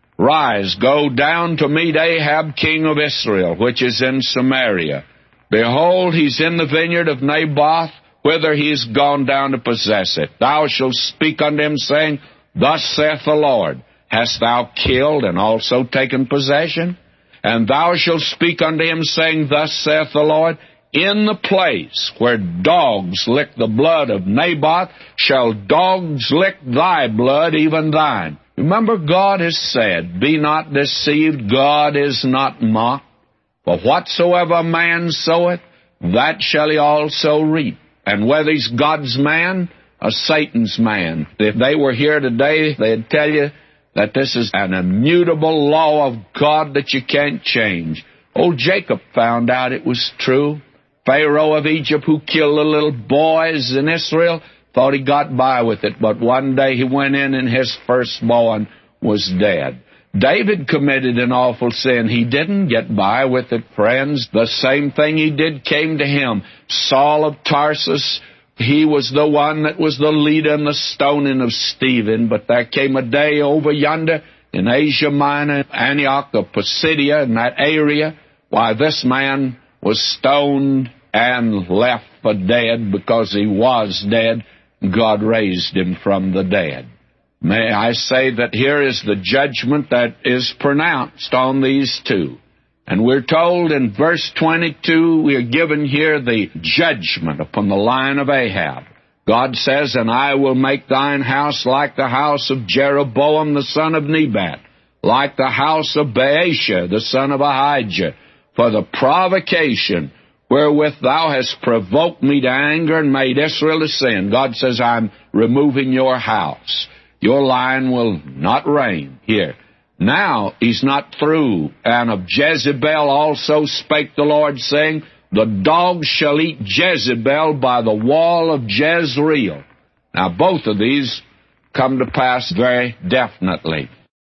Rise, go down to meet Ahab king of Israel, which is in Samaria. Behold, he's in the vineyard of Naboth, whither he is gone down to possess it. Thou shalt speak unto him, saying, Thus saith the Lord, Hast thou killed and also taken possession? And thou shalt speak unto him, saying, Thus saith the Lord, In the place where dogs lick the blood of Naboth, shall dogs lick thy blood, even thine. Remember, God has said, Be not deceived, God is not mocked. For whatsoever a man soweth, that shall he also reap. And whether he's God's man or Satan's man, if they were here today, they'd tell you that this is an immutable law of God that you can't change. Old Jacob found out it was true. Pharaoh of Egypt, who killed the little boys in Israel, thought he got by with it, but one day he went in and his firstborn was dead. David committed an awful sin. He didn't get by with it, friends. The same thing he did came to him. Saul of Tarsus, he was the one that was the leader in the stoning of Stephen, but there came a day over yonder in Asia Minor, Antioch of Pisidia, in that area, why this man was stoned and left for dead because he was dead. God raised him from the dead. May I say that here is the judgment that is pronounced on these two. And we're told in verse twenty-two, we are given here the judgment upon the line of Ahab. God says, And I will make thine house like the house of Jeroboam the son of Nebat, like the house of Baasha the son of Ahijah, for the provocation wherewith thou hast provoked me to anger and made Israel to sin. God says, I'm removing your house. Your line will not reign here. Now he's not through. And of Jezebel also spake the Lord, saying, The dogs shall eat Jezebel by the wall of Jezreel. Now both of these come to pass very definitely.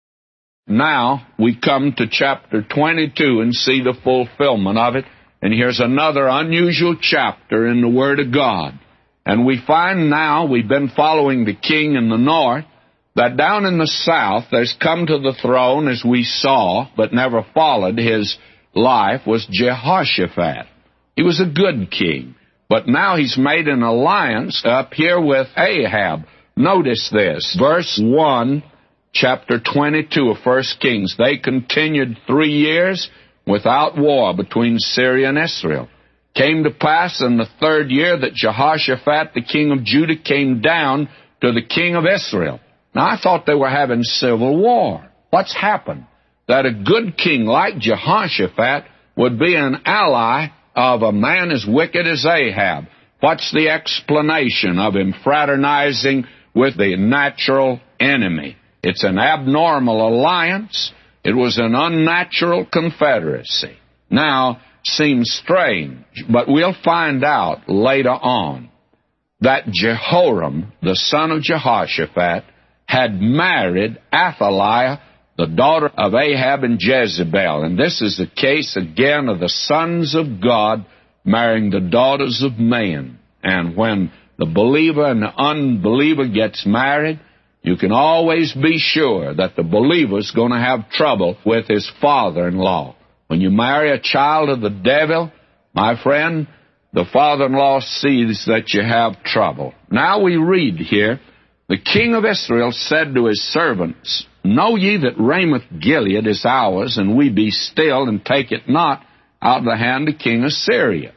Now we come to chapter twenty-two and see the fulfillment of it. And here's another unusual chapter in the Word of God. And we find now, we've been following the king in the north, that down in the south, there's come to the throne, as we saw, but never followed his life, was Jehoshaphat. He was a good king, but now he's made an alliance up here with Ahab. Notice this, verse one, chapter twenty-two of First Kings. They continued three years without war between Syria and Israel. Came to pass in the third year that Jehoshaphat, the king of Judah, came down to the king of Israel. Now, I thought they were having civil war. What's happened? That a good king like Jehoshaphat would be an ally of a man as wicked as Ahab. What's the explanation of him fraternizing with the natural enemy? It's an abnormal alliance. It was an unnatural confederacy. Now, seems strange, but we'll find out later on that Jehoram, the son of Jehoshaphat, had married Athaliah, the daughter of Ahab and Jezebel. And this is the case again of the sons of God marrying the daughters of men. And when the believer and the unbeliever gets married, you can always be sure that the believer's going to have trouble with his father-in-law. When you marry a child of the devil, my friend, the father-in-law sees that you have trouble. Now we read here, the king of Israel said to his servants, Know ye that Ramoth-Gilead is ours, and we be still, and take it not out of the hand of king of Syria.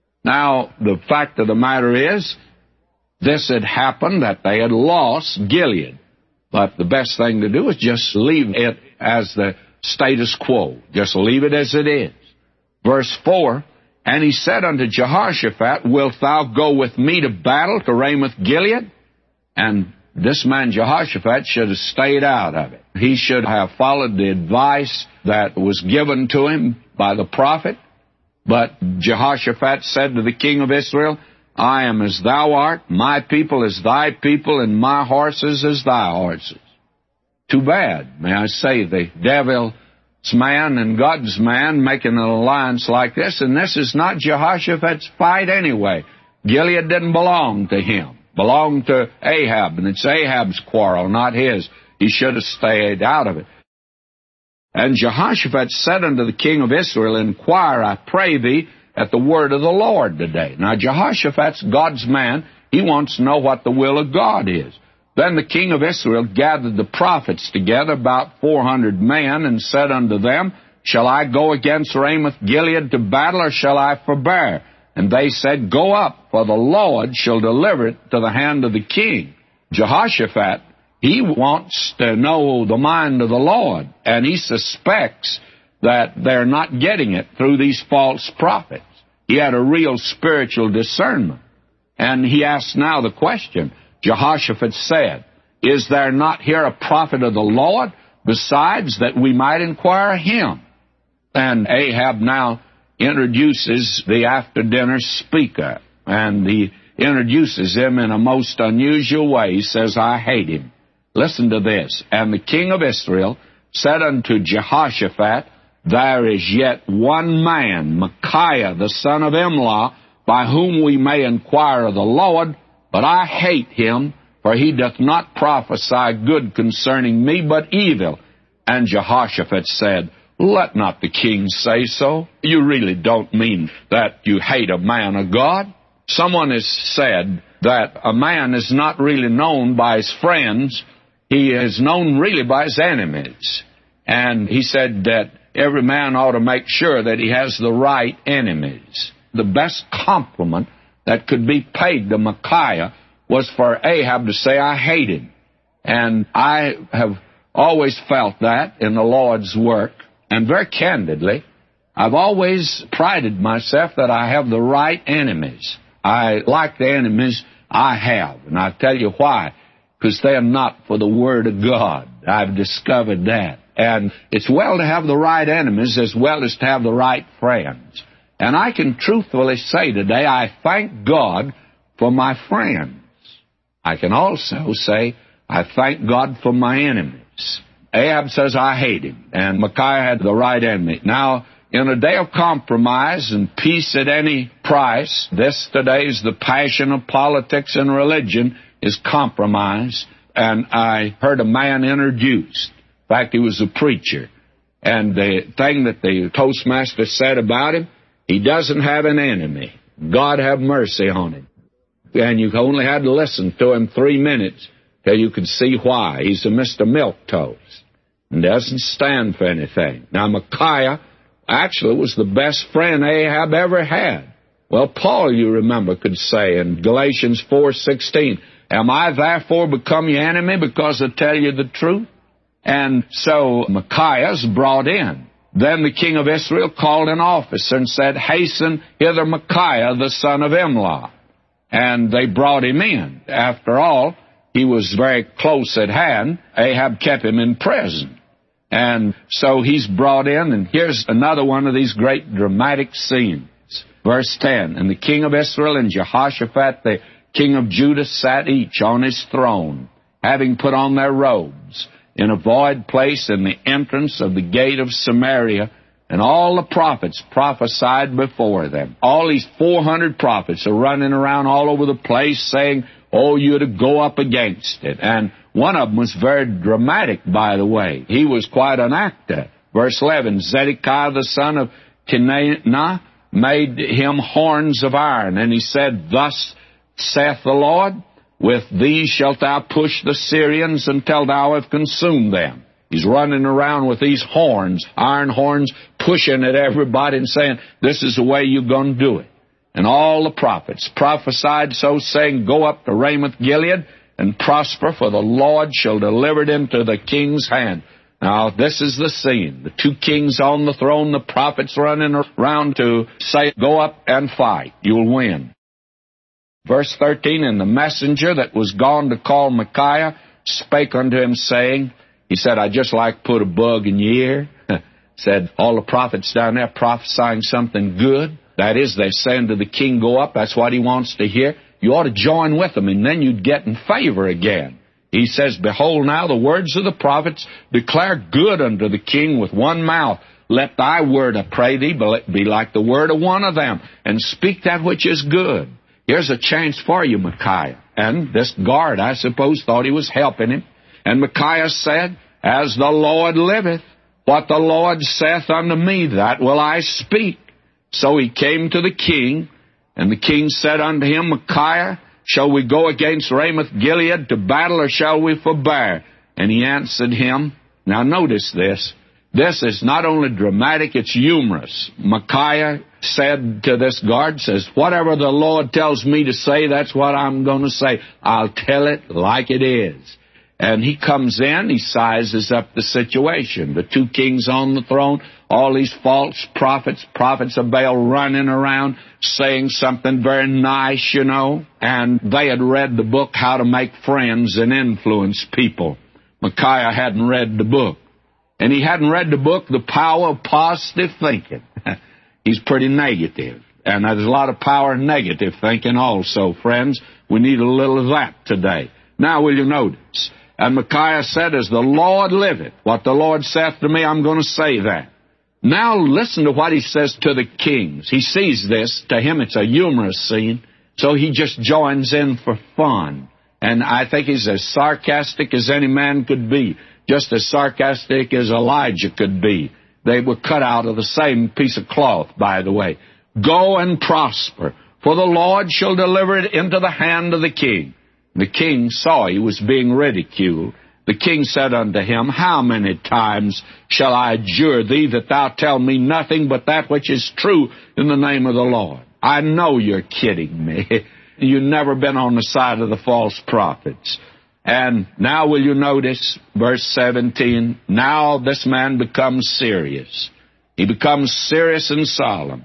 Now, the fact of the matter is, this had happened that they had lost Gilead. But the best thing to do is just leave it as the status quo. Just leave it as it is. Verse four, And he said unto Jehoshaphat, Wilt thou go with me to battle to Ramoth-Gilead? And this man Jehoshaphat should have stayed out of it. He should have followed the advice that was given to him by the prophet. But Jehoshaphat said to the king of Israel, I am as thou art, my people as thy people, and my horses as thy horses. Too bad, may I say, the devil's man and God's man making an alliance like this, and this is not Jehoshaphat's fight anyway. Gilead didn't belong to him. Belonged to Ahab, and it's Ahab's quarrel, not his. He should have stayed out of it. And Jehoshaphat said unto the king of Israel, Inquire, I pray thee, at the word of the Lord today. Now, Jehoshaphat's God's man. He wants to know what the will of God is. Then the king of Israel gathered the prophets together, about four hundred men, and said unto them, Shall I go against Ramoth Gilead to battle, or shall I forbear? And they said, Go up, for the Lord shall deliver it to the hand of the king. Jehoshaphat, he wants to know the mind of the Lord, and he suspects that they're not getting it through these false prophets. He had a real spiritual discernment. And he asks now the question, Jehoshaphat said, Is there not here a prophet of the Lord, besides that we might inquire him? And Ahab now introduces the after-dinner speaker, and he introduces him in a most unusual way. He says, I hate him. Listen to this. And the king of Israel said unto Jehoshaphat, There is yet one man, Micaiah the son of Imlah, by whom we may inquire of the Lord, but I hate him, for he doth not prophesy good concerning me, but evil. And Jehoshaphat said, Let not the king say so. You really don't mean that you hate a man of God. Someone has said that a man is not really known by his friends. He is known really by his enemies. And he said that every man ought to make sure that he has the right enemies. The best compliment that could be paid to Micaiah was for Ahab to say, I hate him. And I have always felt that in the Lord's work. And very candidly, I've always prided myself that I have the right enemies. I like the enemies I have. And I'll tell you why. Because they're not for the Word of God. I've discovered that. And it's well to have the right enemies as well as to have the right friends. And I can truthfully say today, I thank God for my friends. I can also say, I thank God for my enemies. Ahab says, I hate him. And Micaiah had the right enemy. Now, in a day of compromise and peace at any price, this today is the passion of politics and religion, is compromise. And I heard a man introduced. In fact, he was a preacher. And the thing that the Toastmaster said about him, he doesn't have an enemy. God have mercy on him. And you only had to listen to him three minutes till you could see why. He's a Mister Milquetoast and doesn't stand for anything. Now, Micaiah actually was the best friend Ahab ever had. Well, Paul, you remember, could say in Galatians four sixteen, Am I therefore become your enemy because I tell you the truth? And so Micaiah's brought in. Then the king of Israel called an officer and said, Hasten hither Micaiah the son of Imlah. And they brought him in. After all, he was very close at hand. Ahab kept him in prison. And so he's brought in, and here's another one of these great dramatic scenes. Verse ten, And the king of Israel and Jehoshaphat the king of Judah sat each on his throne, having put on their robes, in a void place in the entrance of the gate of Samaria, and all the prophets prophesied before them. All these four hundred prophets are running around all over the place saying, oh, you're to go up against it. And one of them was very dramatic, by the way. He was quite an actor. Verse eleven, Zedekiah the son of Kenaanah made him horns of iron, and he said, Thus saith the Lord, With these shalt thou push the Syrians until thou have consumed them. He's running around with these horns, iron horns, pushing at everybody and saying, this is the way you're going to do it. And all the prophets prophesied so, saying, Go up to Ramoth Gilead and prosper, for the Lord shall deliver it into the king's hand. Now, this is the scene. The two kings on the throne, the prophets running around to say, Go up and fight. You'll win. Verse thirteen, And the messenger that was gone to call Micaiah spake unto him, saying, He said, I'd just like to put a bug in your ear. said, all the prophets down there prophesying something good. That is, they're saying to the king, go up. That's what he wants to hear. You ought to join with them, and then you'd get in favor again. He says, behold, now the words of the prophets declare good unto the king with one mouth. Let thy word, I pray thee, be like the word of one of them, and speak that which is good. Here's a chance for you, Micaiah. And this guard, I suppose, thought he was helping him. And Micaiah said, as the Lord liveth, what the Lord saith unto me, that will I speak. So he came to the king, and the king said unto him, Micaiah, shall we go against Ramoth-Gilead to battle, or shall we forbear? And he answered him, now notice this, this is not only dramatic, it's humorous. Micaiah said to this guard, says, whatever the Lord tells me to say, that's what I'm going to say. I'll tell it like it is. And he comes in, he sizes up the situation. The two kings on the throne, all these false prophets, prophets of Baal running around saying something very nice, you know. And they had read the book, How to Make Friends and Influence People. Micaiah hadn't read the book. And he hadn't read the book, The Power of Positive Thinking. He's pretty negative. And there's a lot of power in negative thinking also, friends. We need a little of that today. Now will you notice? And Micaiah said, as the Lord liveth, what the Lord saith to me, I'm going to say that. Now listen to what he says to the kings. He sees this. To him it's a humorous scene, so he just joins in for fun. And I think he's as sarcastic as any man could be, just as sarcastic as Elijah could be. They were cut out of the same piece of cloth, by the way. Go and prosper, for the Lord shall deliver it into the hand of the king. The king saw he was being ridiculed. The king said unto him, how many times shall I adjure thee that thou tell me nothing but that which is true in the name of the Lord? I know you're kidding me. You've never been on the side of the false prophets. And now will you notice, verse seventeen, now this man becomes serious. He becomes serious and solemn.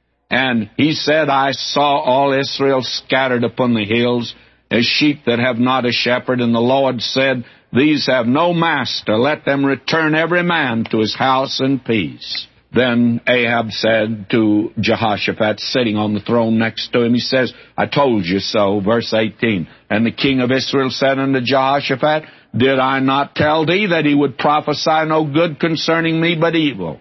And he said, I saw all Israel scattered upon the hills, as sheep that have not a shepherd. And the Lord said, these have no master. Let them return every man to his house in peace. Then Ahab said to Jehoshaphat, sitting on the throne next to him, he says, I told you so, verse eighteen. And the king of Israel said unto Jehoshaphat, did I not tell thee that he would prophesy no good concerning me but evil?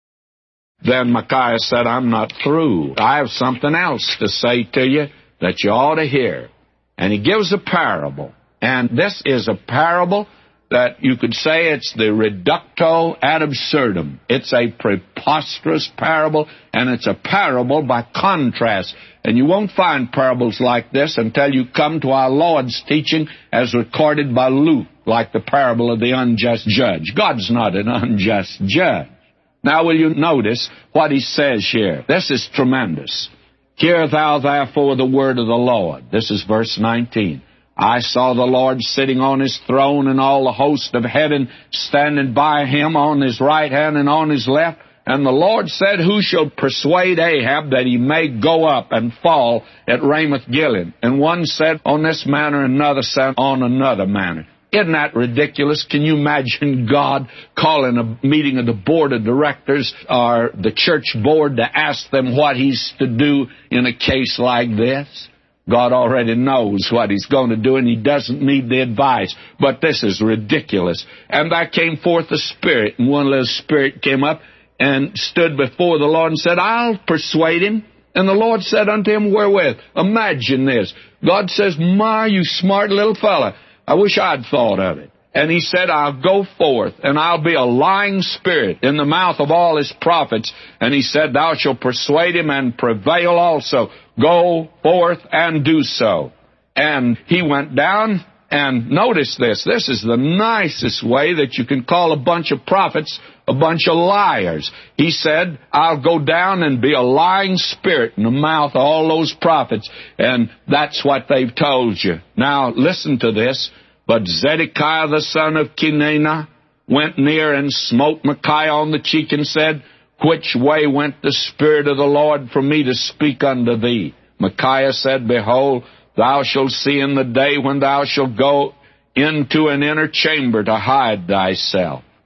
Then Micaiah said, I'm not through. I have something else to say to you that you ought to hear. And he gives a parable. And this is a parable that you could say it's the reductio ad absurdum. It's a preposterous parable, and it's a parable by contrast. And you won't find parables like this until you come to our Lord's teaching as recorded by Luke, like the parable of the unjust judge. God's not an unjust judge. Now will you notice what he says here? This is tremendous. Hear thou therefore the word of the Lord. This is verse nineteen. I saw the Lord sitting on his throne, and all the host of heaven standing by him on his right hand and on his left. And the Lord said, who shall persuade Ahab that he may go up and fall at Ramoth-Gilead? And one said on this manner, another said on another manner. Isn't that ridiculous? Can you imagine God calling a meeting of the board of directors or the church board to ask them what he's to do in a case like this? God already knows what he's going to do, and he doesn't need the advice. But this is ridiculous. And there came forth a spirit, and one little spirit came up and stood before the Lord and said, I'll persuade him. And the Lord said unto him, wherewith? Imagine this. God says, my, you smart little fella. I wish I'd thought of it. And he said, I'll go forth, and I'll be a lying spirit in the mouth of all his prophets. And he said, thou shalt persuade him and prevail also. Go forth and do so. And he went down, and notice this. This is the nicest way that you can call a bunch of prophets a bunch of liars. He said, I'll go down and be a lying spirit in the mouth of all those prophets. And that's what they've told you. Now, listen to this. But Zedekiah the son of Kenaanah went near and smote Micaiah on the cheek and said, which way went the Spirit of the Lord from me to speak unto thee? Micaiah said, behold, thou shalt see in the day when thou shalt go into an inner chamber to hide thyself.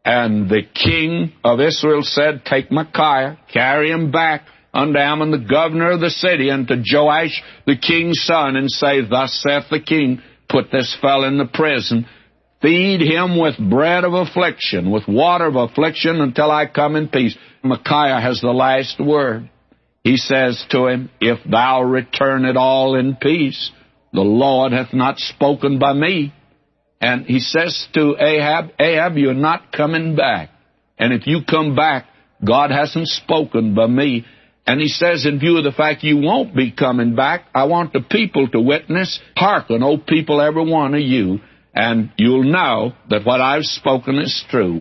And the king of Israel said, take Micaiah, carry him back unto Amon, the governor of the city, and to Joash, the king's son, and say, thus saith the king, put this fellow in the prison, feed him with bread of affliction, with water of affliction, until I come in peace. Micaiah has the last word. He says to him, if thou return it all in peace, the Lord hath not spoken by me. And he says to Ahab, Ahab, you're not coming back. And if you come back, God hasn't spoken by me. And he says, in view of the fact you won't be coming back, I want the people to witness, hearken, O people, every one of you, and you'll know that what I've spoken is true.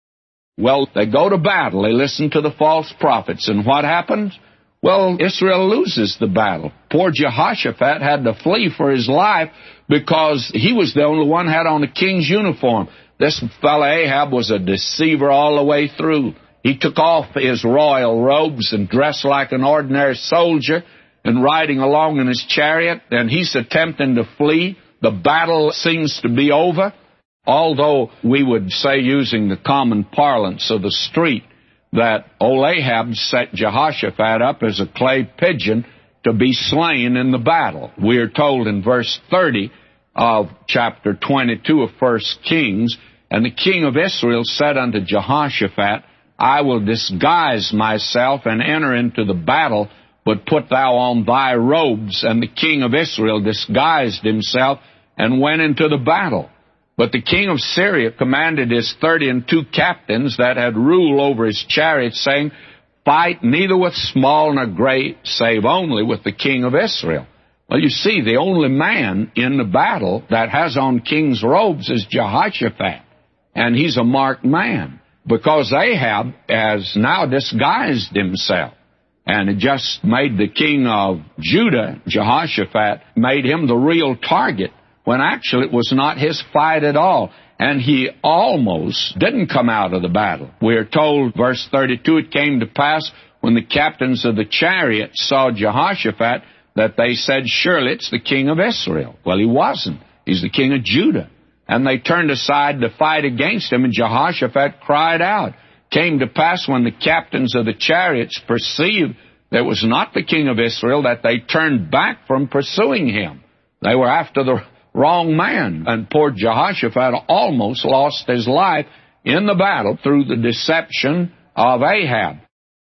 Well, they go to battle. They listen to the false prophets. And what happens? Well, Israel loses the battle. Poor Jehoshaphat had to flee for his life because he was the only one who had on the king's uniform. This fellow Ahab was a deceiver all the way through. He took off his royal robes and dressed like an ordinary soldier and riding along in his chariot, and he's attempting to flee. The battle seems to be over, although we would say, using the common parlance of the street, that old Ahab set Jehoshaphat up as a clay pigeon to be slain in the battle. We are told in verse thirty of chapter twenty-two of First Kings, and the king of Israel said unto Jehoshaphat, I will disguise myself and enter into the battle, but put thou on thy robes. And the king of Israel disguised himself and went into the battle. But the king of Syria commanded his thirty and two captains that had rule over his chariots, saying, fight neither with small nor great, save only with the king of Israel. Well, you see, the only man in the battle that has on king's robes is Jehoshaphat, and he's a marked man, because Ahab has now disguised himself, and it just made the king of Judah, Jehoshaphat, made him the real target, when actually it was not his fight at all. And he almost didn't come out of the battle. We are told, verse thirty-two, it came to pass when the captains of the chariots saw Jehoshaphat that they said, surely it's the king of Israel. Well, he wasn't. He's the king of Judah. And they turned aside to fight against him, and Jehoshaphat cried out. Came to pass when the captains of the chariots perceived that it was not the king of Israel, that they turned back from pursuing him. They were after the wrong man, and poor Jehoshaphat almost lost his life in the battle through the deception of Ahab.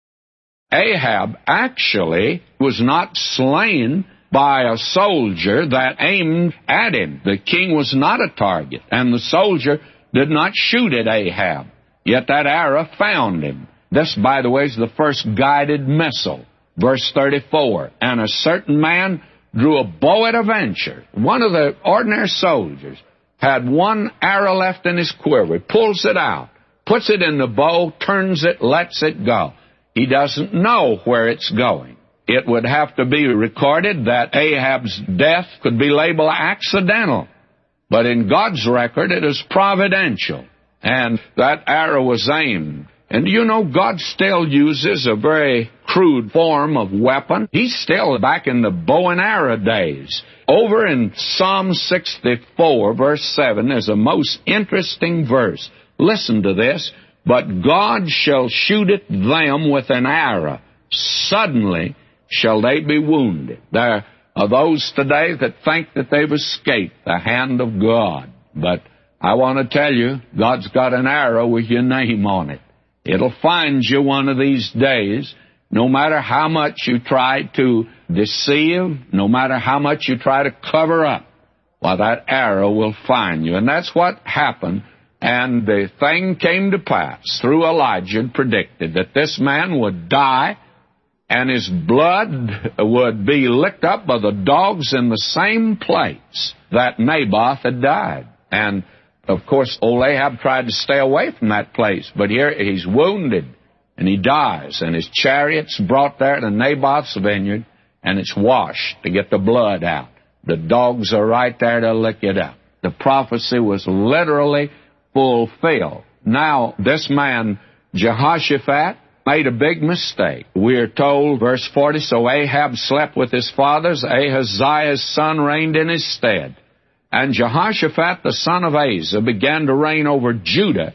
Ahab actually was not slain by a soldier that aimed at him. The king was not a target, and the soldier did not shoot at Ahab, yet that arrow found him. This, by the way, is the first guided missile. Verse thirty-four, and a certain man drew a bow at a venture. One of the ordinary soldiers had one arrow left in his quiver. He pulls it out, puts it in the bow, turns it, lets it go. He doesn't know where it's going. It would have to be recorded that Ahab's death could be labeled accidental. But in God's record, it is providential. And that arrow was aimed. And you know, God still uses a very crude form of weapon. He's still back in the bow and arrow days. Over in Psalm sixty-four, verse seven, there's a most interesting verse. Listen to this. But God shall shoot at them with an arrow. Suddenly shall they be wounded. There are those today that think that they've escaped the hand of God. But I want to tell you, God's got an arrow with your name on it. It'll find you one of these days, no matter how much you try to deceive, no matter how much you try to cover up. Well, that arrow will find you. And that's what happened. And the thing came to pass through Elijah, predicted that this man would die and his blood would be licked up by the dogs in the same place that Naboth had died. And, of course, old Ahab tried to stay away from that place, but here he's wounded and he dies, and his chariot's brought there to Naboth's vineyard, and it's washed to get the blood out. The dogs are right there to lick it up. The prophecy was literally fulfilled. Now, this man, Jehoshaphat, made a big mistake. We are told, verse forty, so Ahab slept with his fathers, Ahaziah's son reigned in his stead. And Jehoshaphat, the son of Asa, began to reign over Judah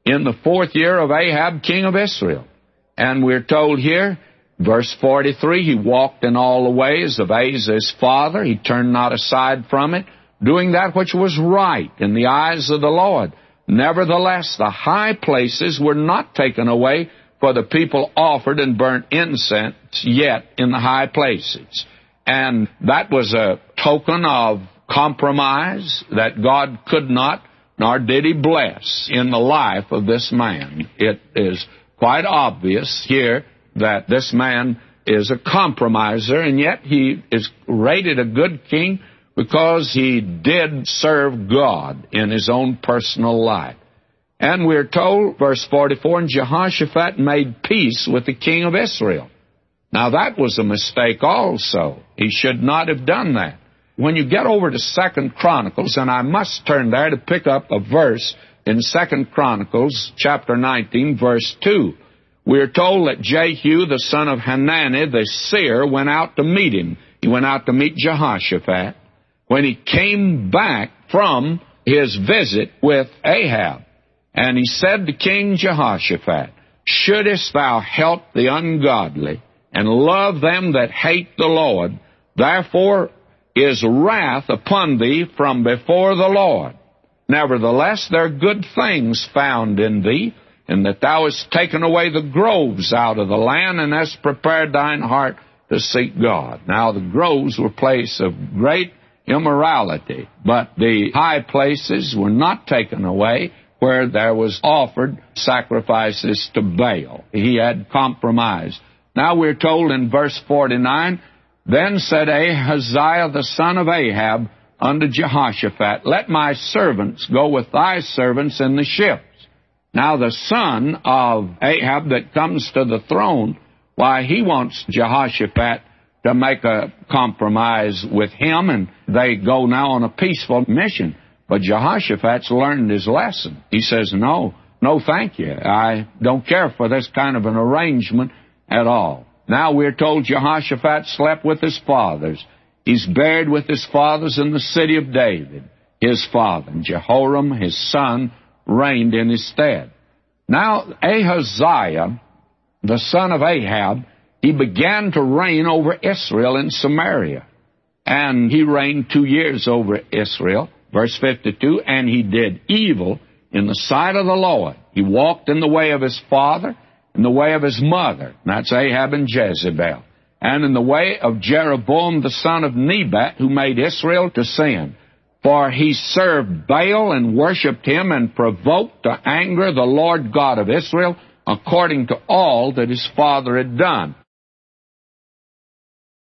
in the fourth year of Ahab, king of Israel. And we're told here, verse forty-three, he walked in all the ways of Asa his father. He turned not aside from it, doing that which was right in the eyes of the Lord. Nevertheless, the high places were not taken away, for the people offered and burnt incense yet in the high places. And that was a token of compromise that God could not, nor did He bless in the life of this man. It is quite obvious here that this man is a compromiser, and yet he is rated a good king because he did serve God in his own personal life. And we're told, verse forty-four, and Jehoshaphat made peace with the king of Israel. Now that was a mistake also. He should not have done that. When you get over to Second Chronicles, and I must turn there to pick up a verse in Second Chronicles, chapter nineteen, verse two, we're told that Jehu, the son of Hanani, the seer, went out to meet him. He went out to meet Jehoshaphat when he came back from his visit with Ahab. And he said to King Jehoshaphat, shouldest thou help the ungodly and love them that hate the Lord, therefore is wrath upon thee from before the Lord. Nevertheless, there are good things found in thee, and that thou hast taken away the groves out of the land, and hast prepared thine heart to seek God. Now the groves were places of great immorality, but the high places were not taken away, where there was offered sacrifices to Baal. He had compromised. Now we're told in verse forty-nine, then said Ahaziah the son of Ahab unto Jehoshaphat, let my servants go with thy servants in the ships. Now the son of Ahab that comes to the throne, why, he wants Jehoshaphat to make a compromise with him, and they go now on a peaceful mission. But Jehoshaphat's learned his lesson. He says, no, no thank you. I don't care for this kind of an arrangement at all. Now we're told Jehoshaphat slept with his fathers. He's buried with his fathers in the city of David, his father. And Jehoram, his son, reigned in his stead. Now Ahaziah, the son of Ahab, he began to reign over Israel in Samaria. And he reigned two years over Israel. Verse fifty-two, and he did evil in the sight of the Lord. He walked in the way of his father, in the way of his mother, and that's Ahab and Jezebel, and in the way of Jeroboam the son of Nebat, who made Israel to sin. For he served Baal and worshipped him, and provoked to anger the Lord God of Israel, according to all that his father had done.